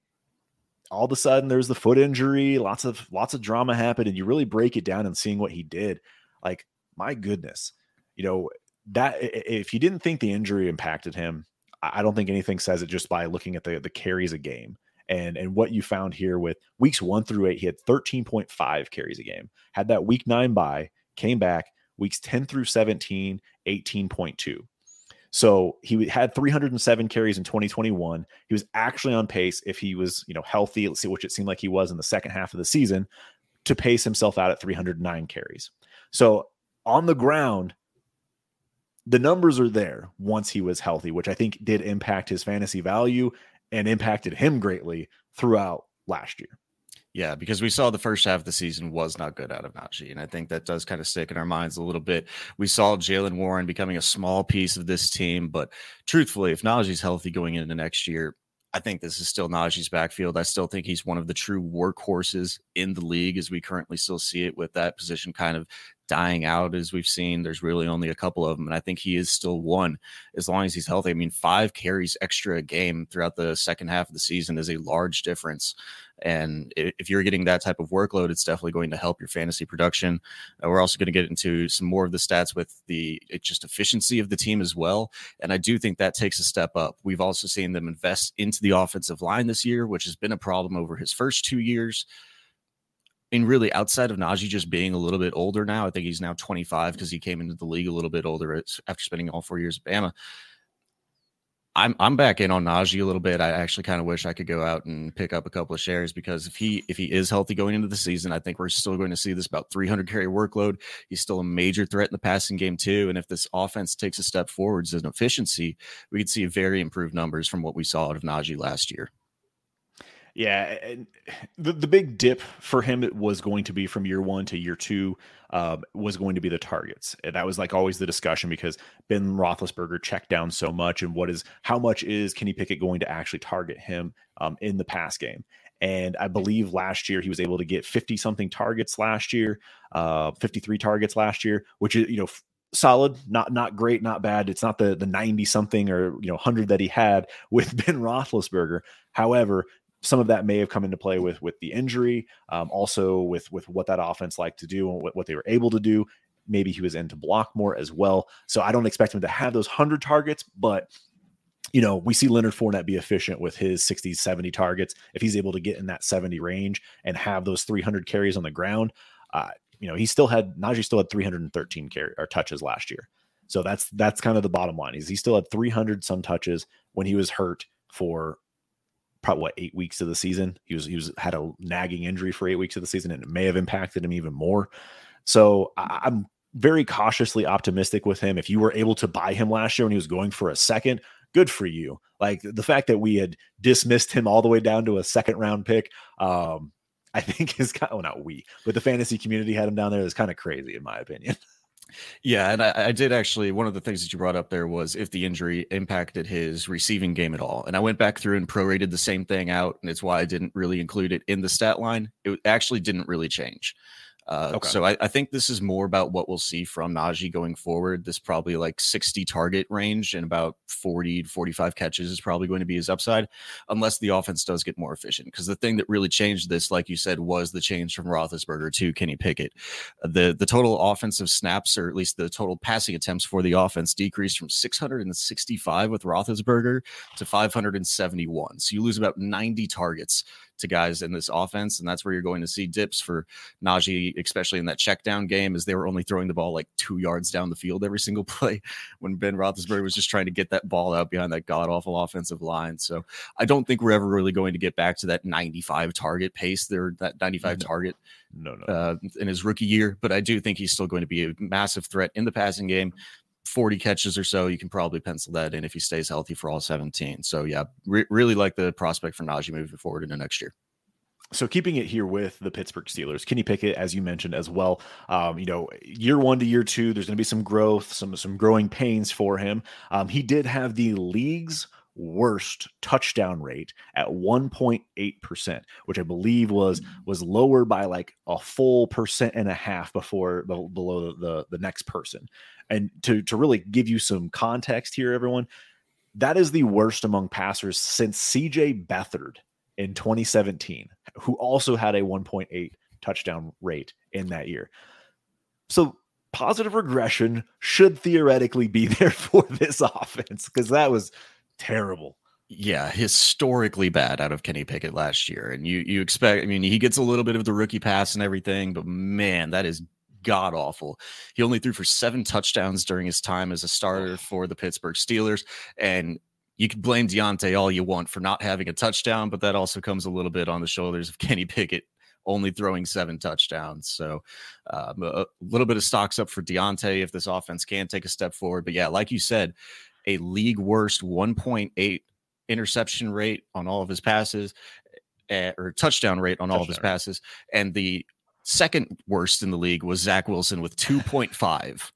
all of a sudden there's the foot injury, lots of, lots of drama happened. And you really break it down and seeing what he did, like, my goodness, you know, that if you didn't think the injury impacted him, I don't think anything says it just by looking at the, the carries a game. And, and what you found here with weeks one through eight, he had thirteen point five carries a game, had that week nine bye, came back weeks ten through seventeen, eighteen point two. So he had three hundred seven carries in twenty twenty-one. He was actually on pace, if he was, you know, healthy, let's see, which it seemed like he was in the second half of the season, to pace himself out at three hundred nine carries. So on the ground, the numbers are there once he was healthy, which I think did impact his fantasy value and impacted him greatly throughout last year. Yeah, because we saw the first half of the season was not good out of Najee, and I think that does kind of stick in our minds a little bit. We saw Jaylen Warren becoming a small piece of this team, but truthfully, if Najee's healthy going into next year, I think this is still Najee's backfield. I still think he's one of the true workhorses in the league as we currently still see it, with that position kind of dying out as we've seen. There's really only a couple of them, and I think he is still one as long as he's healthy. I mean, five carries extra a game throughout the second half of the season is a large difference. And if you're getting that type of workload, it's definitely going to help your fantasy production. Uh, we're also going to get into some more of the stats with the it just efficiency of the team as well. And I do think that takes a step up. We've also seen them invest into the offensive line this year, which has been a problem over his first two years. And really, outside of Najee just being a little bit older now, I think he's now twenty-five because he came into the league a little bit older after spending all four years at Bama. I'm I'm back in on Najee a little bit. I actually kind of wish I could go out and pick up a couple of shares because if he if he is healthy going into the season, I think we're still going to see this about three hundred carry workload. He's still a major threat in the passing game too. And if this offense takes a step forwards in efficiency, we could see very improved numbers from what we saw out of Najee last year. Yeah, and the, the big dip for him was going to be from year one to year two um, was going to be the targets. And that was like always the discussion because Ben Roethlisberger checked down so much. And what is how much is Kenny Pickett going to actually target him um, in the pass game? And I believe last year he was able to get fifty something targets last year, uh, fifty-three targets last year, which is, you know, f- solid, not not great, not bad. It's not the the ninety something or, you know, one hundred that he had with Ben Roethlisberger. However, some of that may have come into play with with the injury, um, also with with what that offense liked to do and what, what they were able to do. Maybe he was in to block more as well. So I don't expect him to have those one hundred targets, but you know, we see Leonard Fournette be efficient with his sixty, seventy targets. If he's able to get in that seventy range and have those three hundred carries on the ground, uh, you know, he still had Najee still had three hundred thirteen carry or touches last year. So that's that's kind of the bottom line. Is he still had three hundred some touches when he was hurt for probably what, eight weeks of the season. He was he was had a nagging injury for eight weeks of the season, and it may have impacted him even more. So I, I'm very cautiously optimistic with him. If you were able to buy him last year when he was going for a second, good for you. Like the fact that we had dismissed him all the way down to a second round pick, um, I think is kind of, well, not we, but the fantasy community had him down there is kind of crazy in my opinion. Yeah, and I, I did actually, one of the things that you brought up there was if the injury impacted his receiving game at all. And I went back through and prorated the same thing out, and it's why I didn't really include it in the stat line. It actually didn't really change. Uh, okay. So I, I think this is more about what we'll see from Najee going forward. This probably like sixty target range and about forty to forty-five catches is probably going to be his upside, unless the offense does get more efficient. Because the thing that really changed this, like you said, was the change from Roethlisberger to Kenny Pickett. The the total offensive snaps, or at least the total passing attempts for the offense, decreased from six hundred sixty-five with Roethlisberger to five hundred seventy-one. So you lose about ninety targets to guys in this offense, and that's where you're going to see dips for Najee, especially in that check down game, as they were only throwing the ball like two yards down the field every single play when Ben Roethlisberger was just trying to get that ball out behind that god-awful offensive line. So I don't think we're ever really going to get back to that ninety-five target pace there, that ninety-five no. target no, no. Uh, in his rookie year, but I do think he's still going to be a massive threat in the passing game. forty catches or so, you can probably pencil that in if he stays healthy for all seventeen. So yeah, re- really like the prospect for Najee moving forward into next year. So keeping it here with the Pittsburgh Steelers, Kenny Pickett, as you mentioned as well, um, you know, year one to year two, there's going to be some growth, some some growing pains for him. Um, he did have the league's worst touchdown rate at one point eight percent, which I believe was was lower by like a full percent and a half before below the the next person. And to to really give you some context here, everyone, that is the worst among passers since C J Beathard in twenty seventeen, who also had a one point eight touchdown rate in that year. So positive regression should theoretically be there for this offense, because that was terrible. Yeah, historically bad out of Kenny Pickett last year. And you you expect, I mean, he gets a little bit of the rookie pass and everything, but man, that is god awful. He only threw for seven touchdowns during his time as a starter for the Pittsburgh Steelers. And you can blame Deontay all you want for not having a touchdown, but that also comes a little bit on the shoulders of Kenny Pickett only throwing seven touchdowns. So um, a little bit of stocks up for Deontay if this offense can take a step forward. But yeah, like you said, a league worst one point eight interception rate on all of his passes, uh, or touchdown rate on touchdown. all of his passes. And the second worst in the league was Zach Wilson with two point five.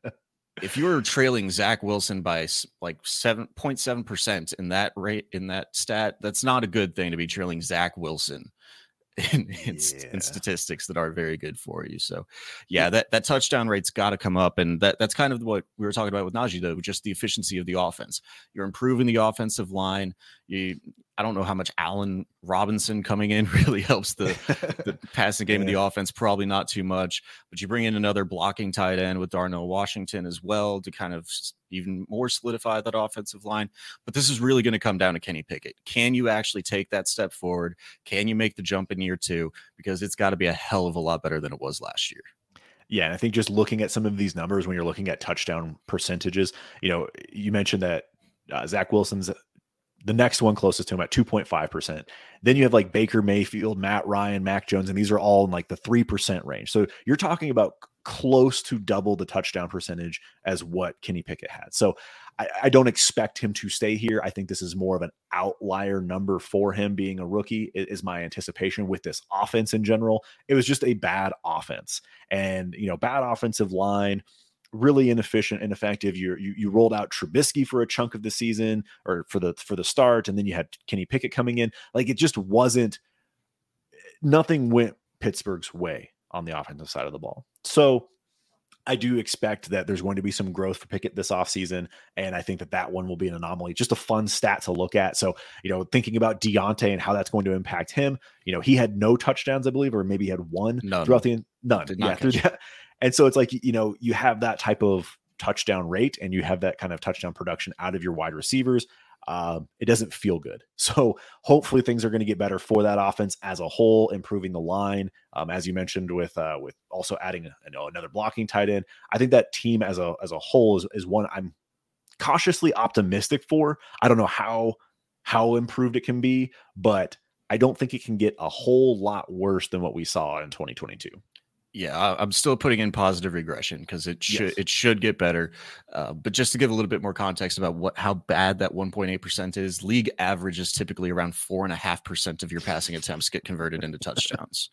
If you're trailing Zach Wilson by like seven point seven percent in that rate, in that stat, that's not a good thing to be trailing Zach Wilson. in, in, Yeah. in statistics that are very good for you. So yeah, that, that touchdown rate's got to come up. And that that's kind of what we were talking about with Najee, though, just the efficiency of the offense. You're improving the offensive line. You, I don't know how much Allen Robinson coming in really helps the, the passing game yeah. of the offense. Probably not too much, but you bring in another blocking tight end with Darnell Washington as well to kind of even more solidify that offensive line. But this is really going to come down to Kenny Pickett. Can you actually take that step forward? Can you make the jump in year two? Because it's got to be a hell of a lot better than it was last year. Yeah, and I think just looking at some of these numbers when you're looking at touchdown percentages, you know, you mentioned that uh, Zach Wilson's the next one closest to him at two point five percent. Then you have like Baker Mayfield, Matt Ryan, Mac Jones, and these are all in like the three percent range. So you're talking about close to double the touchdown percentage as what Kenny Pickett had. So I, I don't expect him to stay here. I think this is more of an outlier number for him being a rookie, is my anticipation with this offense in general. It was just a bad offense, and, you know, bad offensive line, really inefficient, ineffective. You you you rolled out Trubisky for a chunk of the season, or for the for the start, and then you had Kenny Pickett coming in. Like, it just wasn't. Nothing went Pittsburgh's way on the offensive side of the ball. So I do expect that there's going to be some growth for Pickett this offseason, and I think that that one will be an anomaly. Just a fun stat to look at. So, you know, thinking about Deontay and how that's going to impact him. You know, he had no touchdowns, I believe, or maybe he had one none. throughout the none. Did Yeah, through the, and so it's like, you know, you have that type of touchdown rate and you have that kind of touchdown production out of your wide receivers. Um, it doesn't feel good. So hopefully things are going to get better for that offense as a whole, improving the line. Um, as you mentioned, with uh, with also adding a, you know, another blocking tight end. I think that team as a as a whole is, is one I'm cautiously optimistic for. I don't know how how improved it can be, but I don't think it can get a whole lot worse than what we saw in twenty twenty-two. Yeah, I'm still putting in positive regression because it should yes. it should get better. Uh, but just to give a little bit more context about what how bad that one point eight percent is, league average is typically around four and a half percent of your passing attempts get converted into touchdowns.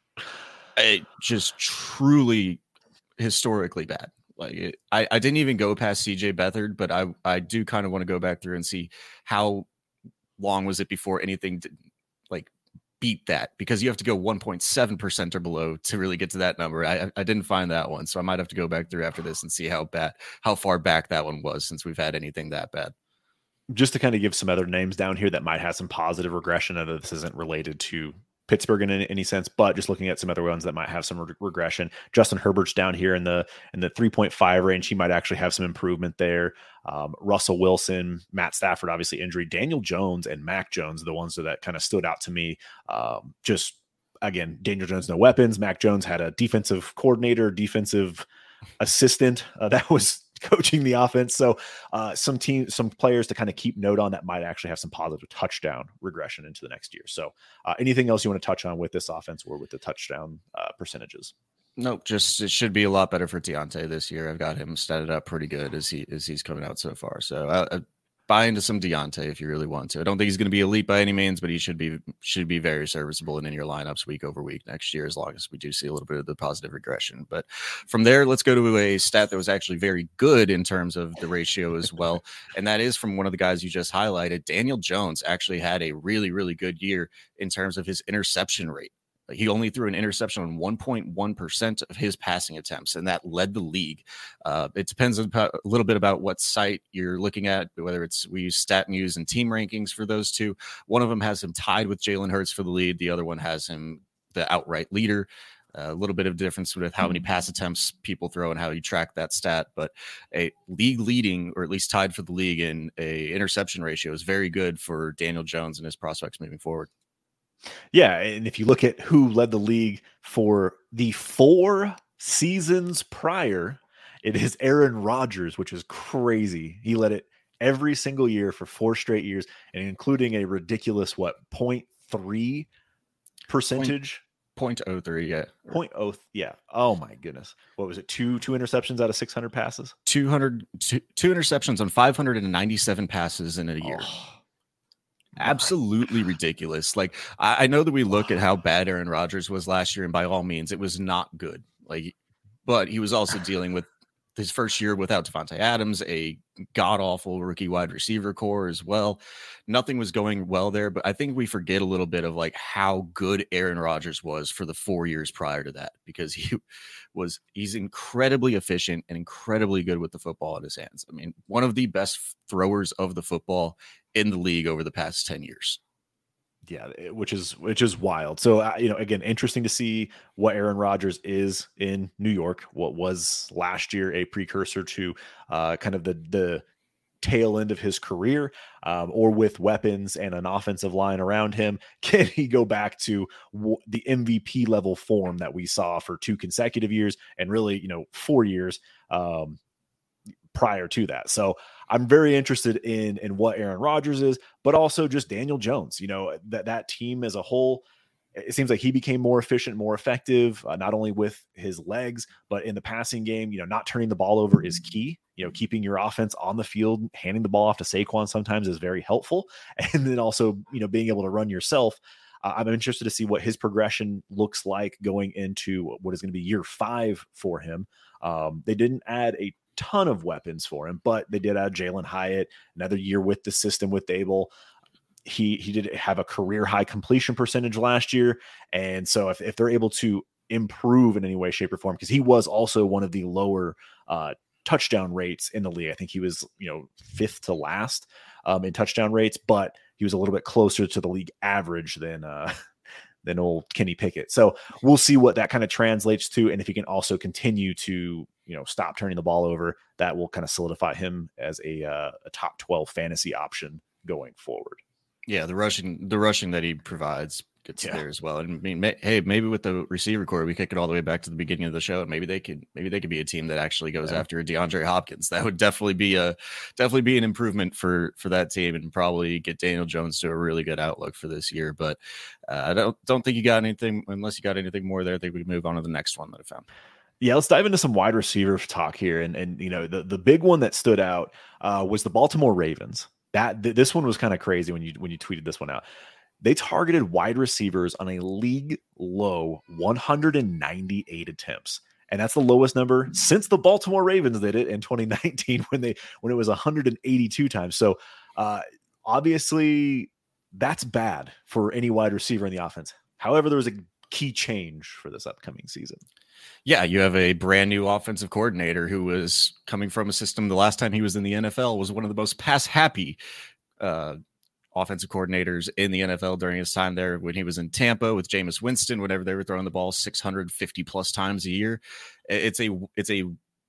It just truly historically bad. Like it, I, I didn't even go past C J Beathard, but I I do kind of want to go back through and see how long was it before anything did, like. beat that, because you have to go one point seven percent or below to really get to that number. I I didn't find that one, so I might have to go back through after this and see how bad, how far back that one was since we've had anything that bad. Just to kind of give some other names down here that might have some positive regression. I know this isn't related to Pittsburgh in any sense, but just looking at some other ones that might have some re- regression. Justin Herbert's down here in the in the three point five range. He might actually have some improvement there. Um, Russell Wilson, Matt Stafford, obviously injury. Daniel Jones and Mac Jones, the ones that kind of stood out to me. Um, just again, Daniel Jones, no weapons. Mac Jones had a defensive coordinator, defensive assistant uh, that was coaching the offense. So uh, some team, some players to kind of keep note on that might actually have some positive touchdown regression into the next year. So uh, anything else you want to touch on with this offense or with the touchdown uh, percentages? Nope. Just, it should be a lot better for Deontay this year. I've got him statted up pretty good as he, as he's coming out so far. So uh, uh, buy into some Deontay if you really want to. I don't think he's going to be elite by any means, but he should be, should be very serviceable and in your lineups week over week next year, as long as we do see a little bit of the positive regression. But from there, let's go to a stat that was actually very good in terms of the ratio as well. And that is from one of the guys you just highlighted. Daniel Jones actually had a really, really good year in terms of his interception rate. He only threw an interception on one point one percent of his passing attempts, and that led the league. Uh, it depends a little bit about what site you're looking at, whether it's we use Stat News and team rankings for those two. One of them has him tied with Jalen Hurts for the lead. The other one has him the outright leader. Uh, a little bit of difference with how many pass attempts people throw and how you track that stat, but a league leading, or at least tied for the league in a interception ratio, is very good for Daniel Jones and his prospects moving forward. Yeah, and if you look at who led the league for the four seasons prior, it is Aaron Rodgers, which is crazy. He led it every single year for four straight years, and including a ridiculous, what, zero point three percentage? zero point zero three, yeah. zero point zero, yeah. Oh, my goodness. What was it, two two interceptions out of six hundred passes? two hundred, two, two interceptions on five hundred ninety-seven passes in a year. Oh. Absolutely ridiculous. Like, I, I know that we look at how bad Aaron Rodgers was last year, and by all means, it was not good. Like, but he was also dealing with his first year without Devontae Adams, a god awful rookie wide receiver core as well. Nothing was going well there, but I think we forget a little bit of like how good Aaron Rodgers was for the four years prior to that, because he was he's incredibly efficient and incredibly good with the football in his hands. I mean, one of the best throwers of the football in the league over the past ten years. Yeah, which is which is wild. So, uh, you know, again, interesting to see what Aaron Rodgers is in New York. What was last year a precursor to uh, kind of the the tail end of his career, um, or with weapons and an offensive line around him, can he go back to w- the M V P level form that we saw for two consecutive years and really, you know, four years um, prior to that? So I'm very interested in in what Aaron Rodgers is, but also just Daniel Jones. You know, that that team as a whole, it seems like he became more efficient, more effective, uh, not only with his legs, but in the passing game. You know, not turning the ball over is key. You know, keeping your offense on the field, handing the ball off to Saquon sometimes is very helpful. And then also, you know, being able to run yourself. Uh, I'm interested to see what his progression looks like going into what is going to be year five for him. Um, they didn't add a ton of weapons for him, but they did add Jalen Hyatt, another year with the system with Dable. He he did have a career high completion percentage last year. And so if, if they're able to improve in any way, shape, or form, because he was also one of the lower uh, touchdown rates in the league. I think he was, you know, fifth to last um, in touchdown rates, but he was a little bit closer to the league average than uh, than old Kenny Pickett. So we'll see what that kind of translates to. And if he can also continue to, you know, stop turning the ball over, that will kind of solidify him as a, uh, a top twelve fantasy option going forward. Yeah, the rushing, the rushing that he provides gets Yeah. there as well. And I mean, may, hey, maybe with the receiver core, we kick it all the way back to the beginning of the show, and maybe they could, maybe they could be a team that actually goes Yeah. after DeAndre Hopkins. That would definitely be a, definitely be an improvement for for that team, and probably get Daniel Jones to a really good outlook for this year. But uh, I don't don't think you got anything, unless you got anything more there. I think we can move on to the next one that I found. Yeah, let's dive into some wide receiver talk here. And, and you know, the, the big one that stood out uh, was the Baltimore Ravens. That th- this one was kind of crazy when you when you tweeted this one out. They targeted wide receivers on a league low one hundred ninety-eight attempts. And that's the lowest number since the Baltimore Ravens did it in twenty nineteen when they when it was one hundred eighty-two times. So uh, obviously that's bad for any wide receiver in the offense. However, there was a key change for this upcoming season. Yeah, you have a brand new offensive coordinator who was coming from a system. The last time he was in the N F L was one of the most pass happy uh, offensive coordinators in the N F L during his time there, when he was in Tampa with Jameis Winston, whenever they were throwing the ball six hundred fifty plus times a year. It's a, it's a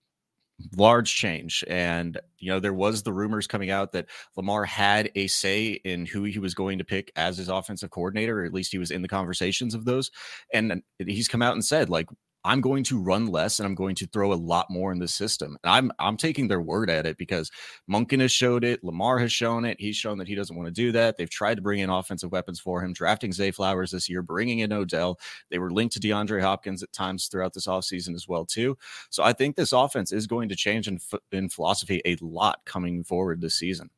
large change. And, you know, there was the rumors coming out that Lamar had a say in who he was going to pick as his offensive coordinator, or at least he was in the conversations of those. And he's come out and said, like, I'm going to run less and I'm going to throw a lot more in the system. And I'm I'm taking their word at it, because Monken has showed it. Lamar has shown it. He's shown that he doesn't want to do that. They've tried to bring in offensive weapons for him, drafting Zay Flowers this year, bringing in Odell. They were linked to DeAndre Hopkins at times throughout this offseason as well, too. So I think this offense is going to change in, in philosophy a lot coming forward this season.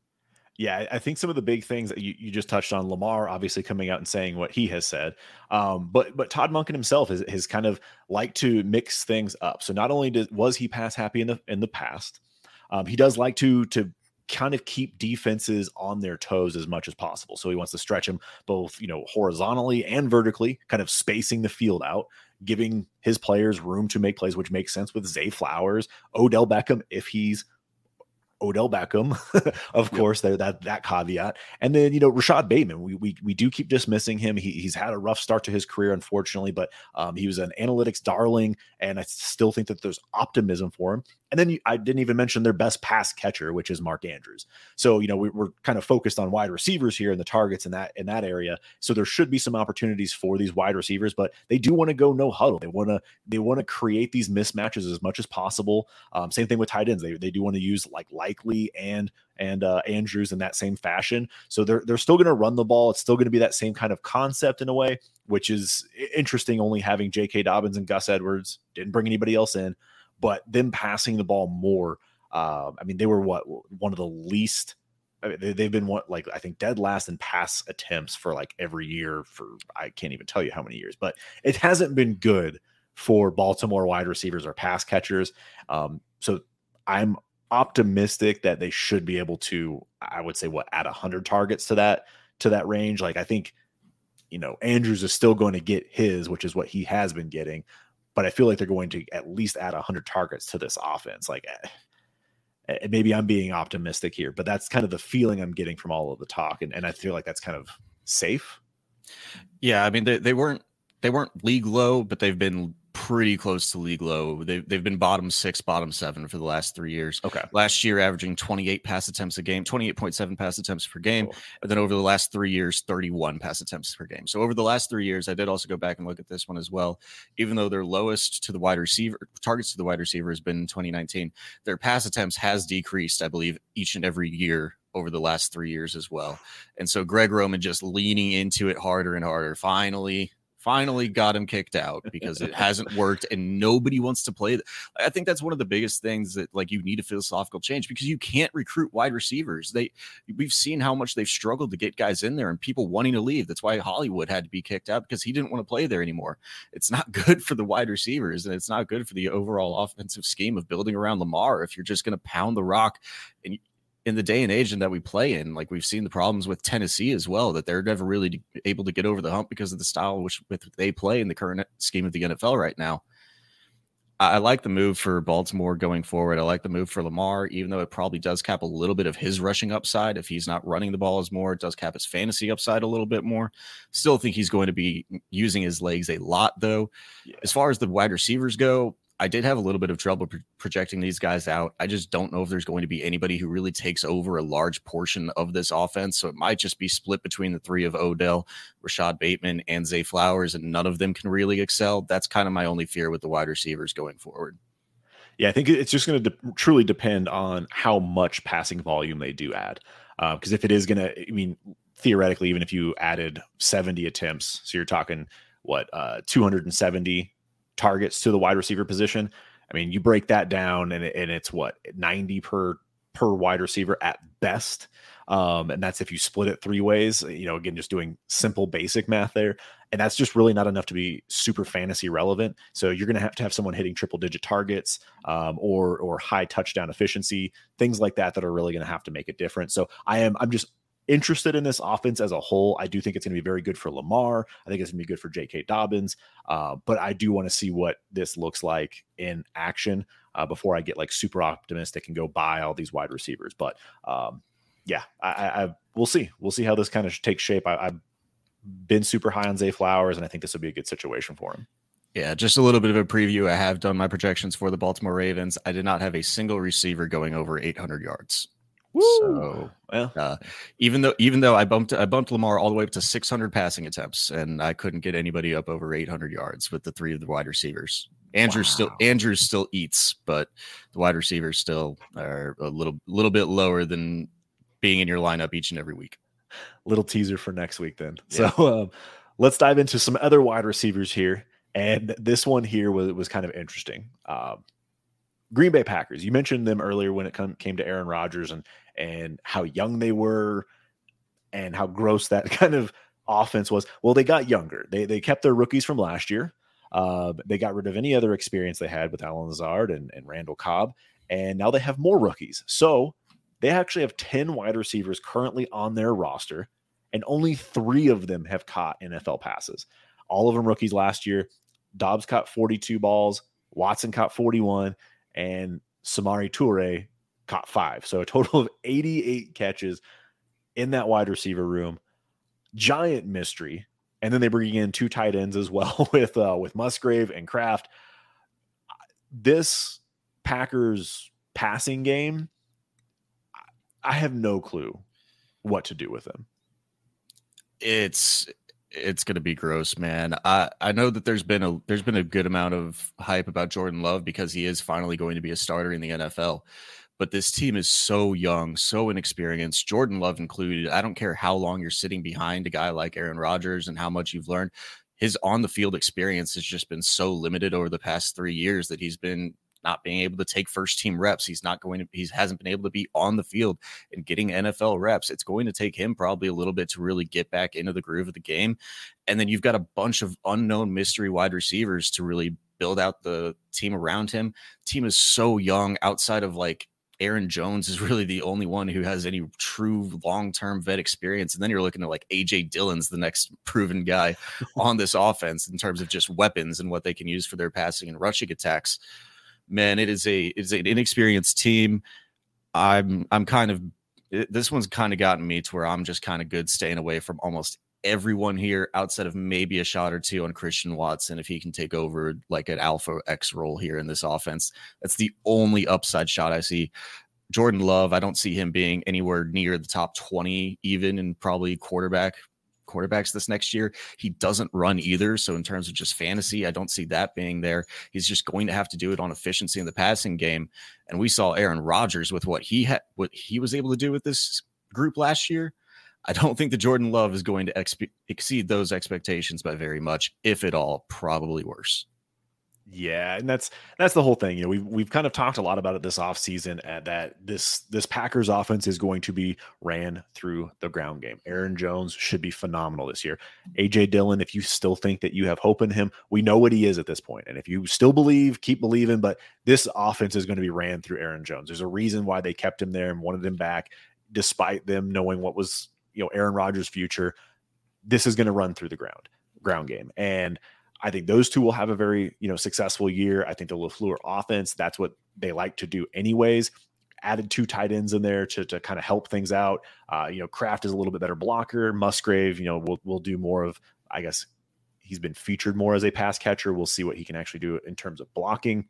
Yeah, I think some of the big things that you, you just touched on, Lamar obviously coming out and saying what he has said, um, but but Todd Monken himself has, has kind of liked to mix things up. So not only did, was he pass happy in the in the past, um, he does like to to kind of keep defenses on their toes as much as possible. So he wants to stretch them both, you know, horizontally and vertically, kind of spacing the field out, giving his players room to make plays, which makes sense with Zay Flowers, Odell Beckham, if he's Odell Beckham, of yep. course, there that that caveat, and then you know Rashad Bateman. We we we do keep dismissing him. He, he's had a rough start to his career, unfortunately, but um, he was an analytics darling, and I still think that there's optimism for him. And then you, I didn't even mention their best pass catcher, which is Mark Andrews. So you know we, we're kind of focused on wide receivers here and the targets in that in that area. So there should be some opportunities for these wide receivers, but they do want to go no huddle. They want to they want to create these mismatches as much as possible. Um, same thing with tight ends. They they do want to use like Likely and and uh, Andrews in that same fashion. So they're they're still going to run the ball. It's still going to be that same kind of concept in a way, which is interesting. Only having J K Dobbins and Gus Edwards, didn't bring anybody else in, but them passing the ball more. Uh, I mean, they were what one of the least. I mean, they, they've been what like I think dead last in pass attempts for like every year for I can't even tell you how many years, but it hasn't been good for Baltimore wide receivers or pass catchers. Um, so I'm optimistic that they should be able to, I would say, what, add one hundred targets to that to that range. Like, I think, you know, Andrews is still going to get his, which is what he has been getting, but I feel like they're going to at least add one hundred targets to this offense. Like, eh, maybe I'm being optimistic here, but that's kind of the feeling I'm getting from all of the talk, and, and I feel like that's kind of safe. Yeah, I mean, they, they weren't they weren't league low, but they've been pretty close to league low. They've, they've been bottom six, bottom seven for the last three years. Okay. Last year, averaging twenty-eight pass attempts a game, twenty-eight point seven pass attempts per game. Cool. And then over the last three years, thirty-one pass attempts per game. So over the last three years, I did also go back and look at this one as well. Even though their lowest to the wide receiver, targets to the wide receiver has been in twenty nineteen, their pass attempts has decreased, I believe, each and every year over the last three years as well. And so Greg Roman just leaning into it harder and harder. Finally, finally got him kicked out because it hasn't worked and nobody wants to play. I think that's one of the biggest things that, like, you need a philosophical change, because you can't recruit wide receivers. They, we've seen how much they've struggled to get guys in there and people wanting to leave. That's why Hollywood had to be kicked out, because he didn't want to play there anymore. It's not good for the wide receivers, and it's not good for the overall offensive scheme of building around Lamar if you're just going to pound the rock. And in the day and age that we play in, like, we've seen the problems with Tennessee as well, that they're never really able to get over the hump because of the style which with they play in the current scheme of the N F L right now. I, I like the move for Baltimore going forward. I like the move for Lamar, even though it probably does cap a little bit of his rushing upside. If he's not running the ball as more, it does cap his fantasy upside a little bit more. Still think he's going to be using his legs a lot, though. Yeah. As far as the wide receivers go, I did have a little bit of trouble pro- projecting these guys out. I just don't know if there's going to be anybody who really takes over a large portion of this offense. So it might just be split between the three of Odell, Rashad Bateman, and Zay Flowers, and none of them can really excel. That's kind of my only fear with the wide receivers going forward. Yeah, I think it's just going to de- truly depend on how much passing volume they do add. Because uh, if it is going to, I mean, theoretically, even if you added seventy attempts, so you're talking, what, uh, two hundred seventy targets to the wide receiver position. I mean, you break that down and, it, and it's what, ninety per per wide receiver at best. Um, and that's if you split it three ways, you know, again, just doing simple basic math there. And that's just really not enough to be super fantasy relevant. So you're going to have to have someone hitting triple digit targets um, or or high touchdown efficiency, things like that, that are really going to have to make it different. So I am I'm just interested in this offense as a whole. I do think it's going to be very good for Lamar. I think it's going to be good for J K. Dobbins. Uh, but I do want to see what this looks like in action uh, before I get like super optimistic and go buy all these wide receivers. But um, yeah, I, I, I we'll see. We'll see how this kind of takes shape. I, I've been super high on Zay Flowers, and I think this would be a good situation for him. Yeah, just a little bit of a preview. I have done my projections for the Baltimore Ravens. I did not have a single receiver going over eight hundred yards. Woo. So well, uh, even though even though I bumped I bumped Lamar all the way up to six hundred passing attempts, and I couldn't get anybody up over eight hundred yards with the three of the wide receivers. Andrews wow. still Andrews still eats, but the wide receivers still are a little little bit lower than being in your lineup each and every week. Little teaser for next week then. Yeah. So um, let's dive into some other wide receivers here, and this one here was was kind of interesting. Um, Green Bay Packers. You mentioned them earlier when it come, came to Aaron Rodgers and and how young they were and how gross that kind of offense was. Well, they got younger. They they kept their rookies from last year. Uh, they got rid of any other experience they had with Allen Lazard and, and Randall Cobb, and now they have more rookies. So they actually have ten wide receivers currently on their roster, and only three of them have caught N F L passes. All of them rookies last year. Dobbs caught forty-two balls. Watson caught forty-one. And Samori Toure caught five. So a total of eighty-eight catches in that wide receiver room. Giant mystery. And then they bring in two tight ends as well with uh, with Musgrave and Kraft. This Packers passing game, I have no clue what to do with them. It's it's going to be gross, man. I, I know that there's been a there's been a good amount of hype about Jordan Love because he is finally going to be a starter in the N F L. But this team is so young, so inexperienced, Jordan Love included. I don't care how long you're sitting behind a guy like Aaron Rodgers and how much you've learned. His on-the-field experience has just been so limited over the past three years that he's been not being able to take first team reps. He's not going to, he hasn't been able to be on the field and getting N F L reps. It's going to take him probably a little bit to really get back into the groove of the game. And then you've got a bunch of unknown mystery wide receivers to really build out the team around him. Team is so young outside of like Aaron Jones is really the only one who has any true long-term vet experience. And then you're looking at like A J Dillon's the next proven guy on this offense in terms of just weapons and what they can use for their passing and rushing attacks. Man, it is a it's an inexperienced team. I'm I'm kind of this one's kind of gotten me to where I'm just kind of good staying away from almost everyone here outside of maybe a shot or two on Christian Watson if he can take over like an alpha X role here in this offense. That's the only upside shot I see. Jordan Love, I don't see him being anywhere near the top twenty even in probably quarterback quarterbacks this next year. He doesn't run either. So in terms of just fantasy, I don't see that being there. He's just going to have to do it on efficiency in the passing game. And we saw Aaron Rodgers with what he had, what he was able to do with this group last year. I don't think that Jordan Love is going to expe- exceed those expectations by very much, if at all, probably worse. Yeah, and that's that's the whole thing. You know, we've we've kind of talked a lot about it this offseason, at that this this Packers offense is going to be ran through the ground game. Aaron Jones should be phenomenal this year. A J Dillon, if you still think that you have hope in him, we know what he is at this point. And if you still believe, keep believing, but this offense is going to be ran through Aaron Jones. There's a reason why they kept him there and wanted him back, despite them knowing what was, you know, Aaron Rodgers' future. This is going to run through the ground ground game. And I think those two will have a very, you know, successful year. I think the LaFleur offense, that's what they like to do anyways. Added two tight ends in there to, to kind of help things out. Uh, you know, Kraft is a little bit better blocker. Musgrave, you know, will will do more of, I guess he's been featured more as a pass catcher. We'll see what he can actually do in terms of blocking.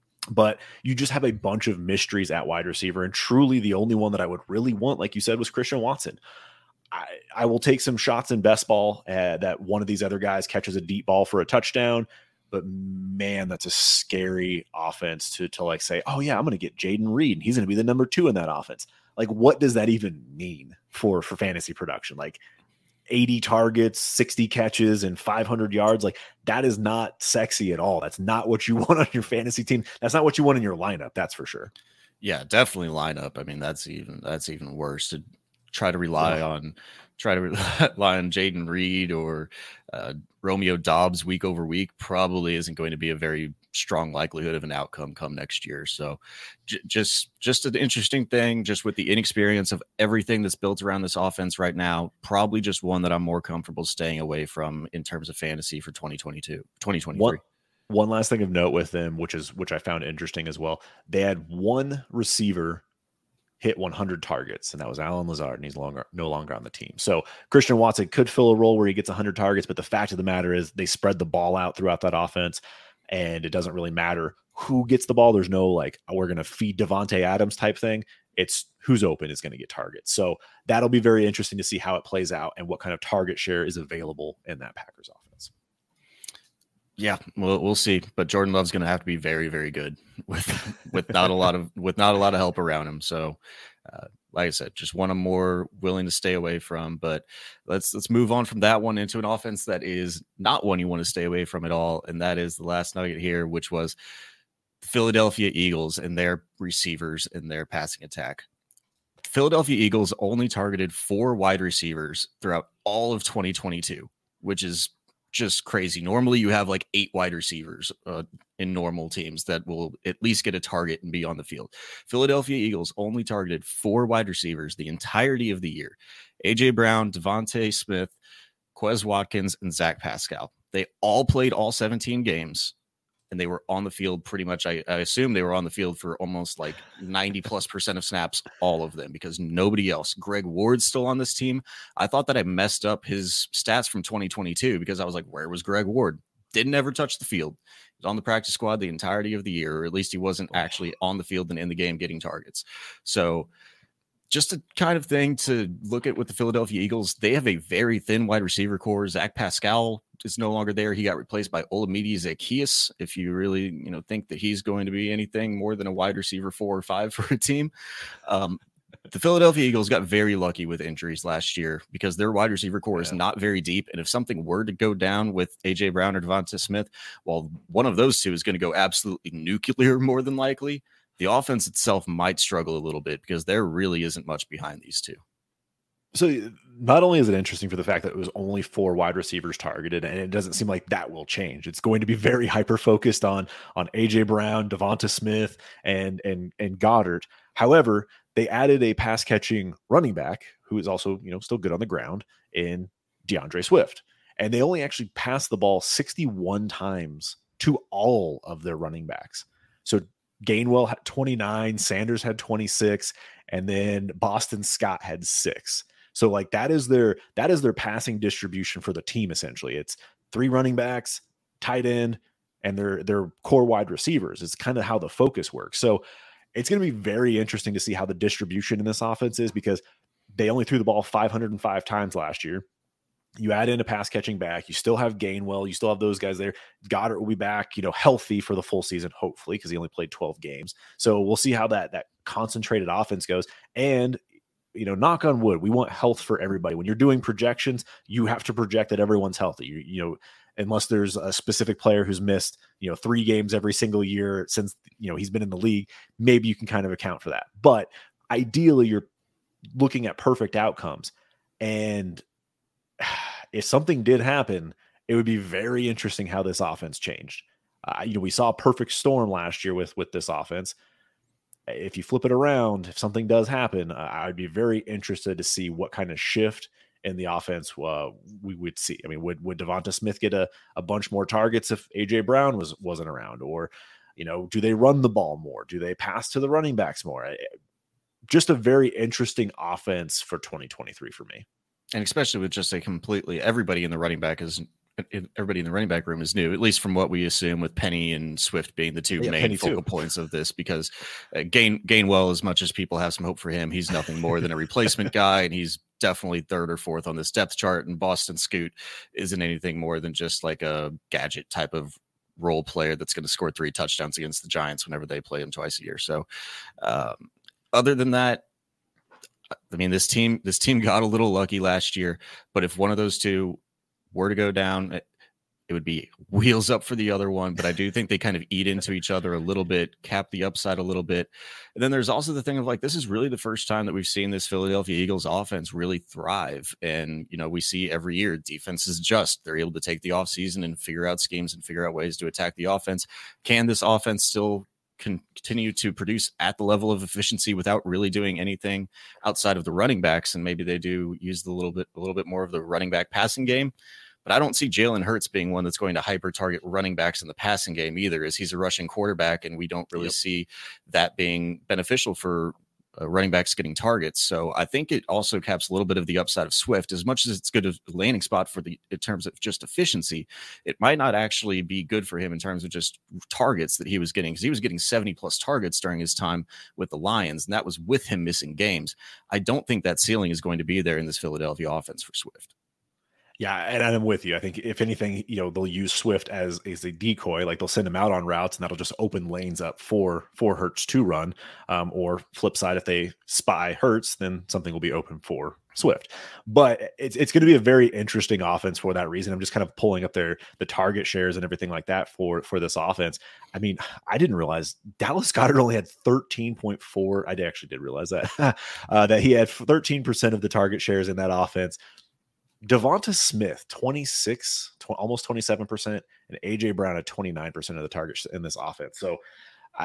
But you just have a bunch of mysteries at wide receiver. And truly the only one that I would really want, like you said, was Christian Watson. I, I will take some shots in best ball uh, that one of these other guys catches a deep ball for a touchdown, but man, that's a scary offense to, to like say, oh yeah, I'm going to get Jaden Reed and he's going to be the number two in that offense. Like, what does that even mean for, for fantasy production? Like eighty targets, sixty catches, and five hundred yards. Like, that is not sexy at all. That's not what you want on your fantasy team. That's not what you want in your lineup. That's for sure. Yeah, definitely lineup. I mean, that's even, that's even worse to try to rely on, try to rely on Jaden Reed or uh, Romeo Doubs week over week probably isn't going to be a very strong likelihood of an outcome come next year. So j- just, just an interesting thing, just with the inexperience of everything that's built around this offense right now, probably just one that I'm more comfortable staying away from in terms of fantasy for twenty twenty-two, twenty twenty-three. One, one last thing of note with them, which is, which I found interesting as well. They had one receiver hit one hundred targets, and that was Allen Lazard, and he's longer, no longer on the team. So Christian Watson could fill a role where he gets one hundred targets, but the fact of the matter is they spread the ball out throughout that offense, and it doesn't really matter who gets the ball. There's no like, oh, we're going to feed Devontae Adams type thing. It's who's open is going to get targets. So that'll be very interesting to see how it plays out and what kind of target share is available in that Packers offense. Yeah, we'll we'll see. But Jordan Love's going to have to be very, very good with with not a lot of with not a lot of help around him. So, uh, like I said, just one I'm more willing to stay away from. But let's let's move on from that one into an offense that is not one you want to stay away from at all, and that is the last nugget here, which was the Philadelphia Eagles and their receivers and their passing attack. Philadelphia Eagles only targeted four wide receivers throughout all of twenty twenty-two, which is just crazy. Normally you have like eight wide receivers uh, in normal teams that will at least get a target and be on the field. Philadelphia Eagles only targeted four wide receivers the entirety of the year. A J Brown, Devontae Smith, Quez Watkins, and Zach Pascal. They all played all seventeen games, and they were on the field pretty much. I, I assume they were on the field for almost like ninety plus percent of snaps, all of them, because nobody else. Greg Ward's still on this team. I thought that I messed up his stats from twenty twenty-two because I was like, where was Greg Ward? Didn't ever touch the field. He was on the practice squad the entirety of the year, or at least he wasn't actually on the field and in the game getting targets. So just a kind of thing to look at with the Philadelphia Eagles. They have a very thin wide receiver core. Zach Pascal is no longer there. He got replaced by Olamide Zaccheaus. If you really, you know, think that he's going to be anything more than a wide receiver four or five for a team. Um, the Philadelphia Eagles got very lucky with injuries last year because their wide receiver core yeah. is not very deep. And if something were to go down with A J Brown or Devonta Smith, well, one of those two is going to go absolutely nuclear more than likely. The offense itself might struggle a little bit because there really isn't much behind these two. So not only is it interesting for the fact that it was only four wide receivers targeted, and it doesn't seem like that will change. It's going to be very hyper focused on on A J Brown, Devonta Smith, and and and Goddard. However, they added a pass catching running back who is also, you know, still good on the ground in DeAndre Swift. And they only actually passed the ball sixty-one times to all of their running backs. So Gainwell had twenty-nine, Sanders had twenty-six, and then Boston Scott had six. So like that is their that is their passing distribution for the team essentially. It's three running backs, tight end, and their their core wide receivers. It's kind of how the focus works. So it's going to be very interesting to see how the distribution in this offense is, because they only threw the ball five hundred five times last year. You add in a pass catching back, you still have Gainwell, you still have those guys there. Goddard will be back, you know, healthy for the full season, hopefully, because he only played twelve games. So we'll see how that that concentrated offense goes. And, you know, knock on wood, we want health for everybody. When you're doing projections, you have to project that everyone's healthy. You, you know, unless there's a specific player who's missed, you know, three games every single year since, you know, he's been in the league, maybe you can kind of account for that. But ideally, you're looking at perfect outcomes. And if something did happen, it would be very interesting how this offense changed. Uh, you know, we saw a perfect storm last year with, with this offense. If you flip it around, if something does happen, uh, I'd be very interested to see what kind of shift in the offense uh, we would see. I mean, would would Devonta Smith get a, a bunch more targets if A J Brown was, wasn't around? Or, you know, do they run the ball more? Do they pass to the running backs more? Just a very interesting offense for twenty twenty-three for me. And especially with just a completely, everybody in the running back is, everybody in the running back room is new, at least from what we assume, with Penny and Swift being the two yeah, main Penny focal too. points of this, because uh, Gain, Gainwell, as much as people have some hope for him, he's nothing more than a replacement guy, and he's definitely third or fourth on this depth chart. And Boston Scoot isn't anything more than just like a gadget type of role player that's going to score three touchdowns against the Giants whenever they play him twice a year. So um, other than that, I mean, this team, this team got a little lucky last year, but if one of those two were to go down, it, it would be wheels up for the other one. But I do think they kind of eat into each other a little bit, cap the upside a little bit. And then there's also the thing of like, this is really the first time that we've seen this Philadelphia Eagles offense really thrive. And, you know, we see every year defenses adjust. They're able to take the offseason and figure out schemes and figure out ways to attack the offense. Can this offense still continue to produce at the level of efficiency without really doing anything outside of the running backs? And maybe they do use the little bit, a little bit more of the running back passing game, but I don't see Jalen Hurts being one that's going to hyper target running backs in the passing game either, as he's a rushing quarterback. And we don't really yep. see that being beneficial for uh, running backs getting targets. So I think it also caps a little bit of the upside of Swift. As much as it's good of a landing spot for the, in terms of just efficiency, it might not actually be good for him in terms of just targets that he was getting, because he was getting seventy plus targets during his time with the Lions, and that was with him missing games. I don't think that ceiling is going to be there in this Philadelphia offense for Swift. Yeah, and I'm with you. I think if anything, you know, they'll use Swift as, as a decoy. Like they'll send him out on routes, and that'll just open lanes up for for Hurts to run. Um, or flip side, if they spy Hurts, then something will be open for Swift. But it's it's going to be a very interesting offense for that reason. I'm just kind of pulling up their the target shares and everything like that for for this offense. I mean, I didn't realize Dallas Goedert only had thirteen point four. I actually did realize that uh, that he had thirteen percent of the target shares in that offense. Devonta Smith, twenty-six, tw- almost twenty-seven percent, and A J Brown at twenty-nine percent of the targets in this offense. So I,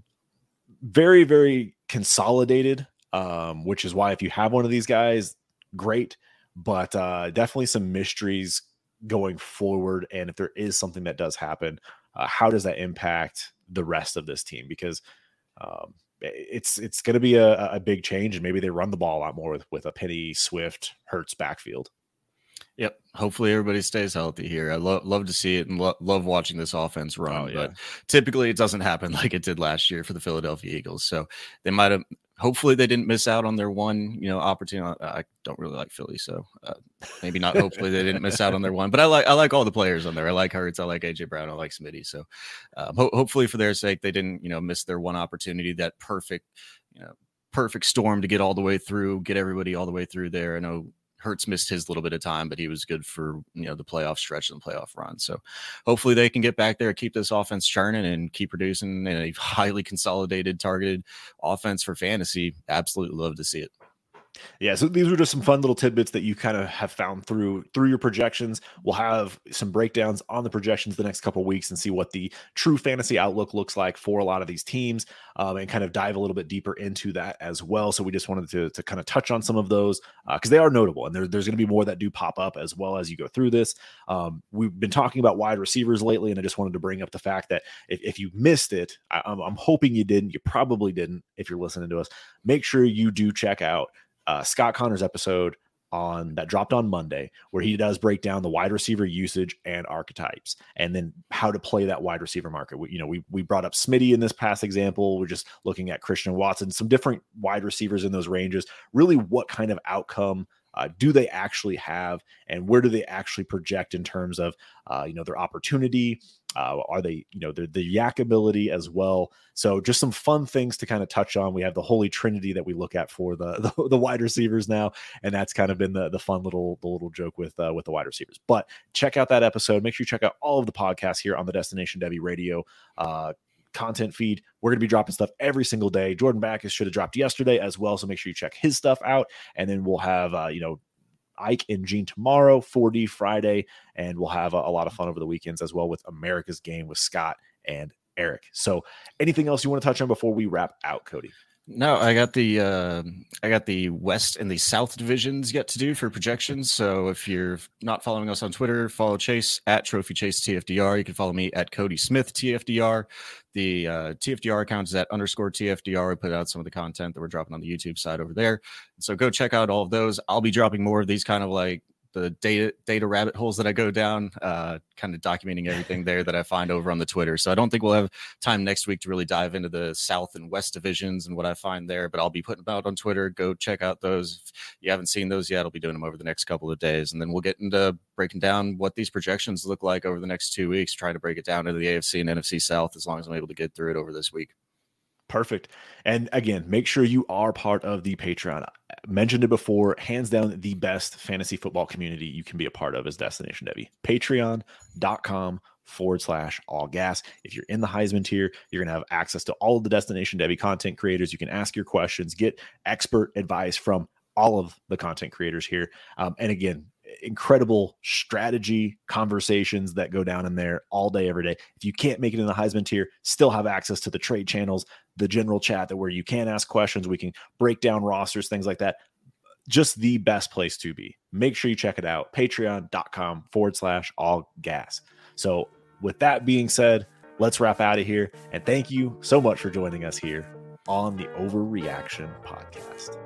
very, very consolidated, um, which is why if you have one of these guys, great, but uh, definitely some mysteries going forward. And if there is something that does happen, uh, how does that impact the rest of this team? Because um, it's it's going to be a, a big change, and maybe they run the ball a lot more with, with a Penny, Swift, Hurts backfield. Yep. Hopefully everybody stays healthy here. I love love to see it and lo- love watching this offense run. Oh, yeah. But typically it doesn't happen like it did last year for the Philadelphia Eagles. So they might have. Hopefully they didn't miss out on their one, you know, opportunity. I don't really like Philly, so uh, maybe not. Hopefully they didn't miss out on their one. But I like I like all the players on there. I like Hurts. I like A J Brown. I like Smitty. So um, ho- hopefully for their sake they didn't, you know, miss their one opportunity. That perfect, you know, perfect storm to get all the way through, get everybody all the way through there. I know Hurts missed his little bit of time, but he was good for, you know, the playoff stretch and the playoff run. So hopefully they can get back there, keep this offense churning, and keep producing in a highly consolidated, targeted offense for fantasy. Absolutely love to see it. Yeah, so these were just some fun little tidbits that you kind of have found through through your projections. We'll have some breakdowns on the projections the next couple of weeks and see what the true fantasy outlook looks like for a lot of these teams, um, and kind of dive a little bit deeper into that as well. So we just wanted to, to kind of touch on some of those because uh, they are notable, and there, there's going to be more that do pop up as well as you go through this. Um, we've been talking about wide receivers lately, and I just wanted to bring up the fact that if, if you missed it, I, I'm, I'm hoping you didn't. You probably didn't if you're listening to us. Make sure you do check out Uh, Scott Connor's episode on that dropped on Monday, where he does break down the wide receiver usage and archetypes, and then how to play that wide receiver market. We, you know, we we brought up Smitty in this past example. We're just looking at Christian Watson, some different wide receivers in those ranges. Really, what kind of outcome uh, do they actually have, and where do they actually project in terms of uh, you know their opportunity? Uh, are they, you know, the, the yak ability as well? So just some fun things to kind of touch on. We have the holy trinity that we look at for the the, the wide receivers now, and that's kind of been the the fun little the little joke with uh, with the wide receivers. But check out that episode. Make sure you check out all of the podcasts here on the Destination Devy Radio uh, content feed. We're going to be dropping stuff every single day. Jordan Backus should have dropped yesterday as well, so make sure you check his stuff out. And then we'll have uh, you know. Ike and Gene tomorrow, four D Friday, and we'll have a, a lot of fun over the weekends as well with America's Game with Scott and Eric. So anything else you want to touch on before we wrap out, Cody? No, I got the uh, I got the West and the South divisions yet to do for projections. So if you're not following us on Twitter, follow Chase at Trophy Chase T F D R. You can follow me at Cody Smith T F D R. The uh, T F D R account is at underscore T F D R. We put out some of the content that we're dropping on the YouTube side over there. So go check out all of those. I'll be dropping more of these kind of like the data data rabbit holes that I go down, uh, kind of documenting everything there that I find over on the Twitter. So I don't think we'll have time next week to really dive into the South and West divisions and what I find there, but I'll be putting them out on Twitter. Go check out those. If you haven't seen those yet, I'll be doing them over the next couple of days. And then we'll get into breaking down what these projections look like over the next two weeks, try to break it down into the A F C and N F C South as long as I'm able to get through it over this week. Perfect. And again, make sure you are part of the Patreon. I mentioned it before, hands down, the best fantasy football community you can be a part of is Destination Devy. Patreon.com forward slash all gas. If you're in the Heisman tier, you're going to have access to all of the Destination Devy content creators. You can ask your questions, get expert advice from all of the content creators here. Um, and again, incredible strategy conversations that go down in there all day, every day. If you can't make it in the Heisman tier, still have access to the trade channels, the general chat that where you can ask questions. We can break down rosters, things like that. Just the best place to be. Make sure you check it out. Patreon.com forward slash all gas. So with that being said, let's wrap out of here. And thank you so much for joining us here on the Overreaction Podcast.